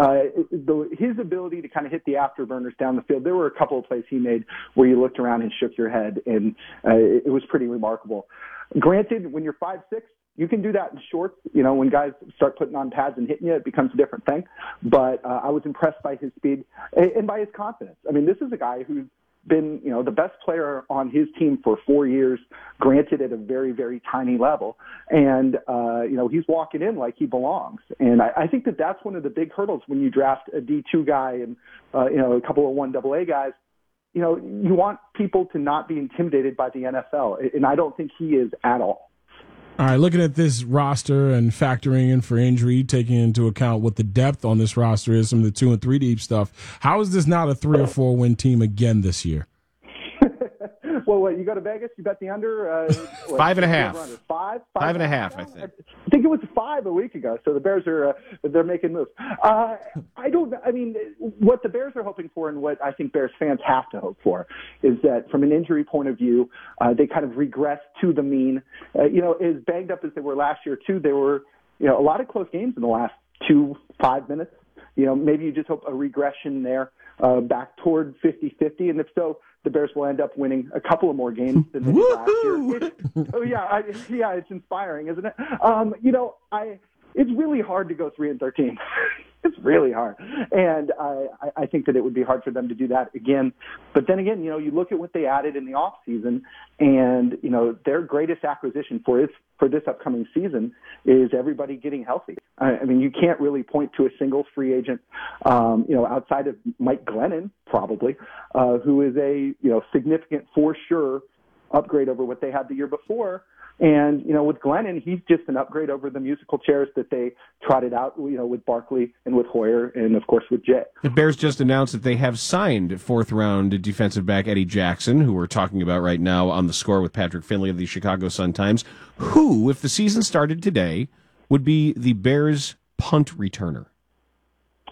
His ability to kind of hit the afterburners down the field. There were a couple of plays he made where you looked around and shook your head, and it was pretty remarkable. Granted, when you're 5'6", you can do that in shorts. When guys start putting on pads and hitting you, it becomes a different thing. But I was impressed by his speed and by his confidence. This is a guy who's been, the best player on his team for 4 years, granted at a very, very tiny level. And, he's walking in like he belongs. And I think that that's one of the big hurdles when you draft a D2 guy and, a couple of 1AA guys. You want people to not be intimidated by the NFL. And I don't think he is at all. All right, looking at this roster and factoring in for injury, taking into account what the depth on this roster is, some of the 2 and 3 deep stuff, how is this not a 3 or 4 win team again this year? Well, what, you go to Vegas, you bet the under? 5.5. 5? 5.5, I think. I think it was 5 a week ago, so the Bears they're making moves. What the Bears are hoping for, and what I think Bears fans have to hope for, is that from an injury point of view, they kind of regress to the mean. As banged up as they were last year, too, there were, a lot of close games in the last 5 minutes. Maybe you just hope a regression there back toward 50-50, and if so, the Bears will end up winning a couple of more games than they did last year. It's inspiring, isn't it? It's really hard to go 3-13. It's really hard. And I think that it would be hard for them to do that again. But then again, you look at what they added in the offseason, and, their greatest acquisition for this upcoming season is everybody getting healthy. You can't really point to a single free agent, outside of Mike Glennon, probably, who is a, significant, for sure, upgrade over what they had the year before. And, with Glennon, he's just an upgrade over the musical chairs that they trotted out, with Barkley and with Hoyer and, of course, with Jay. The Bears just announced that they have signed 4th-round defensive back Eddie Jackson, who we're talking about right now on The Score with Patrick Finley of the Chicago Sun-Times, who, if the season started today, would be the Bears' punt returner.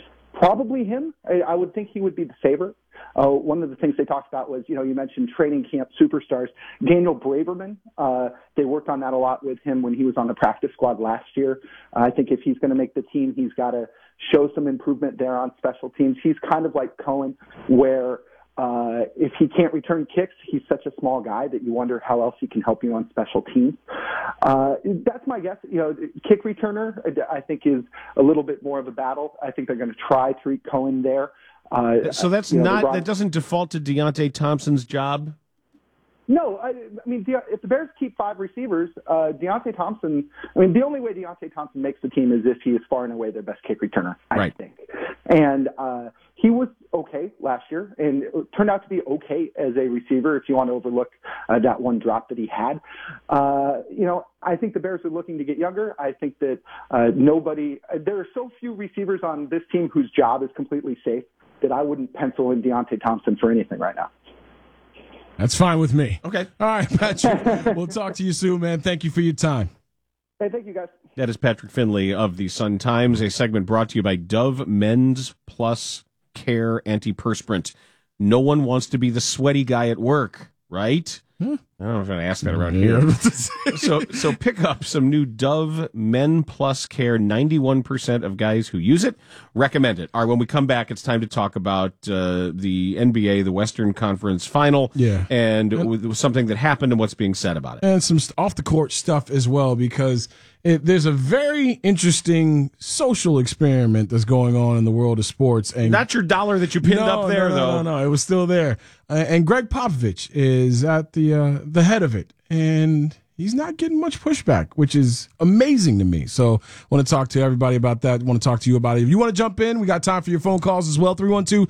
Probably him. I would think he would be the favorite. One of the things they talked about was, you mentioned training camp superstars. Daniel Braverman, they worked on that a lot with him when he was on the practice squad last year. I think if he's going to make the team, he's got to show some improvement there on special teams. He's kind of like Cohen, where if he can't return kicks, he's such a small guy that you wonder how else he can help you on special teams. That's my guess. Kick returner, I think, is a little bit more of a battle. I think they're going to try Tariq Cohen there. So that's that doesn't default to Deontay Thompson's job? No, I mean, if the Bears keep 5 receivers, Deontay Thompson, the only way Deontay Thompson makes the team is if he is far and away their best kick returner, I think. And he was okay last year, and it turned out to be okay as a receiver if you want to overlook that one drop that he had. I think the Bears are looking to get younger. I think that there are so few receivers on this team whose job is completely safe that I wouldn't pencil in Deontay Thompson for anything right now. That's fine with me. Okay. All right, Patrick. We'll talk to you soon, man. Thank you for your time. Hey, thank you, guys. That is Patrick Finley of the Sun-Times, a segment brought to you by Dove Men's Plus Care Antiperspirant. No one wants to be the sweaty guy at work, right? I don't know if I'm going to ask that around here. So pick up some new Dove Men Plus Care. 91% of guys who use it recommend it. All right, when we come back, it's time to talk about the NBA, the Western Conference Final, and with something that happened and what's being said about it. And some off-the-court stuff as well, because there's a very interesting social experiment that's going on in the world of sports. And not your dollar that you pinned up there, though. No, it was still there. And Greg Popovich is at the head of it, and he's not getting much pushback, which is amazing to me. So I want to talk to everybody about that. I want to talk to you about it. If you want to jump in, we got time for your phone calls as well.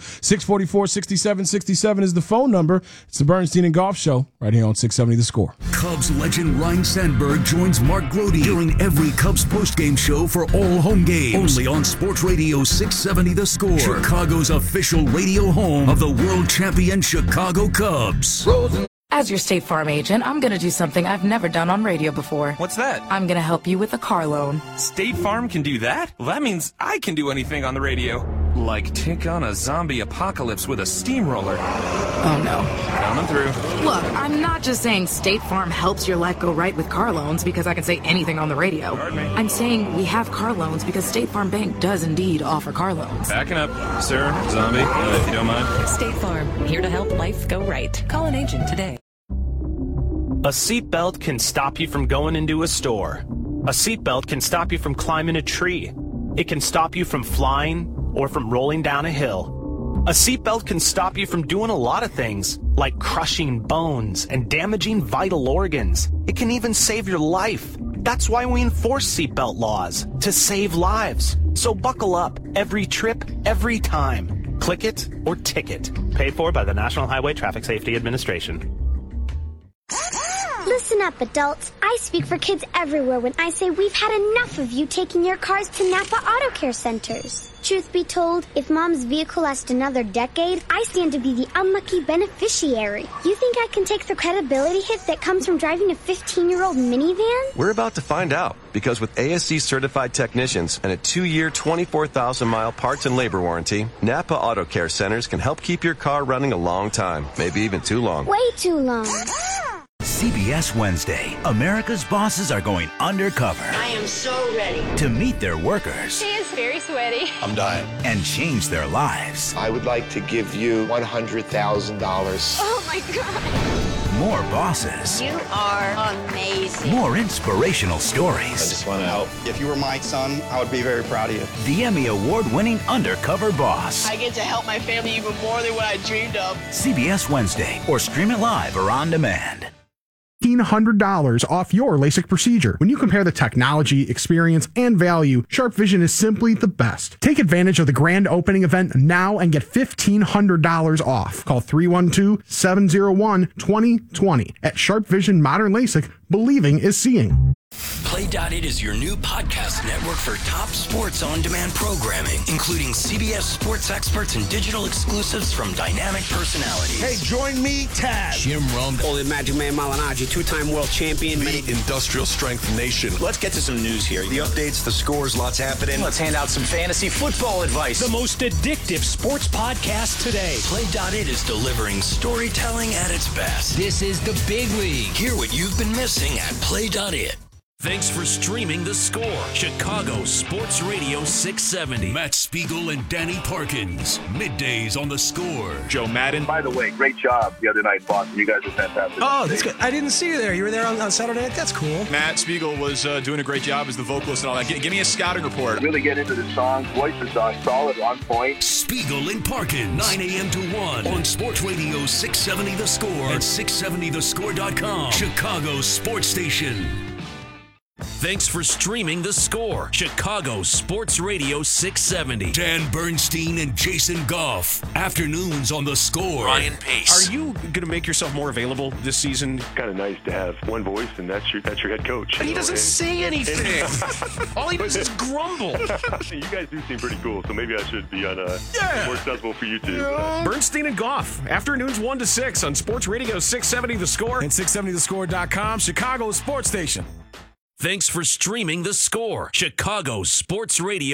312-644-6767 is the phone number. It's the Bernstein and Golf Show right here on 670 The Score. Cubs legend Ryne Sandberg joins Mark Grody during every Cubs postgame show for all home games. Only on Sports Radio 670 The Score, Chicago's official radio home of the world champion Chicago Cubs. As your State Farm agent, I'm going to do something I've never done on radio before. What's that? I'm going to help you with a car loan. State Farm can do that? Well, that means I can do anything on the radio. Like take on a zombie apocalypse with a steamroller. Oh, no. Coming through. Look, I'm not just saying State Farm helps your life go right with car loans because I can say anything on the radio. Pardon me? I'm saying we have car loans because State Farm Bank does indeed offer car loans. Backing up, sir, zombie, if you don't mind. State Farm, here to help life go right. Call an agent today. A seatbelt can stop you from going into a store. A seatbelt can stop you from climbing a tree. It can stop you from flying or from rolling down a hill. A seatbelt can stop you from doing a lot of things, like crushing bones and damaging vital organs. It can even save your life. That's why we enforce seatbelt laws, to save lives. So buckle up every trip, every time. Click it or ticket. Paid for by the National Highway Traffic Safety Administration. Listen up, adults. I speak for kids everywhere when I say we've had enough of you taking your cars to Napa Auto Care Centers. Truth be told, if Mom's vehicle lasts another decade, I stand to be the unlucky beneficiary. You think I can take the credibility hit that comes from driving a 15-year-old minivan? We're about to find out, because with ASC certified technicians and a 2-year, 24,000-mile parts and labor warranty, Napa Auto Care Centers can help keep your car running a long time, maybe even too long. Way too long. CBS Wednesday. America's bosses are going undercover. I am so ready to meet their workers. She is very sweaty. I'm dying. And change their lives. I would like to give you $100,000. Oh my God. More bosses. You are amazing. More inspirational stories. I just want to help. If you were my son, I would be very proud of you. The Emmy Award-winning Undercover Boss. I get to help my family even more than what I dreamed of. CBS Wednesday, or stream it live or on demand. $1,500 off your LASIK procedure. When you compare the technology, experience, and value, Sharp Vision is simply the best. Take advantage of the grand opening event now and get $1,500 off. Call 312-701-2020. At Sharp Vision Modern LASIK, believing is seeing. Play.it is your new podcast network for top sports on-demand programming, including CBS sports experts and digital exclusives from dynamic personalities. Hey, join me, Taz. Jim Rome. Oh, the Magic Man Malignaggi, two-time world champion. The Industrial Strength Nation. Let's get to some news here. The updates, the scores, lots happening. Let's hand out some fantasy football advice. The most addictive sports podcast today. Play.it is delivering storytelling at its best. This is the big league. Hear what you've been missing at Play.it. Thanks for streaming The Score, Chicago Sports Radio 670. Matt Spiegel and Danny Parkins, middays on The Score. Joe Madden. By the way, great job the other night in Boston. You guys were fantastic. Oh, that's good. I didn't see you there. You were there on Saturday night? That's cool. Matt Spiegel was doing a great job as the vocalist and all that. Give me a scouting report. Really get into the song, voice the song, solid, on point. Spiegel and Parkins, 9 a.m. to 1 on Sports Radio 670 The Score and 670thescore.com. Chicago Sports Station. Thanks for streaming The Score, Chicago Sports Radio 670. Dan Bernstein and Jason Goff. Afternoons on The Score. Ryan Pace. Are you going to make yourself more available this season? Kind of nice to have one voice, and that's your head coach. But he doesn't say anything. All he does is grumble. You guys do seem pretty cool, so maybe I should be on more accessible for you too. Bernstein and Goff. Afternoons 1 to 6 on Sports Radio 670 The Score and 670thescore.com, Chicago Sports Station. Thanks for streaming The Score, Chicago Sports Radio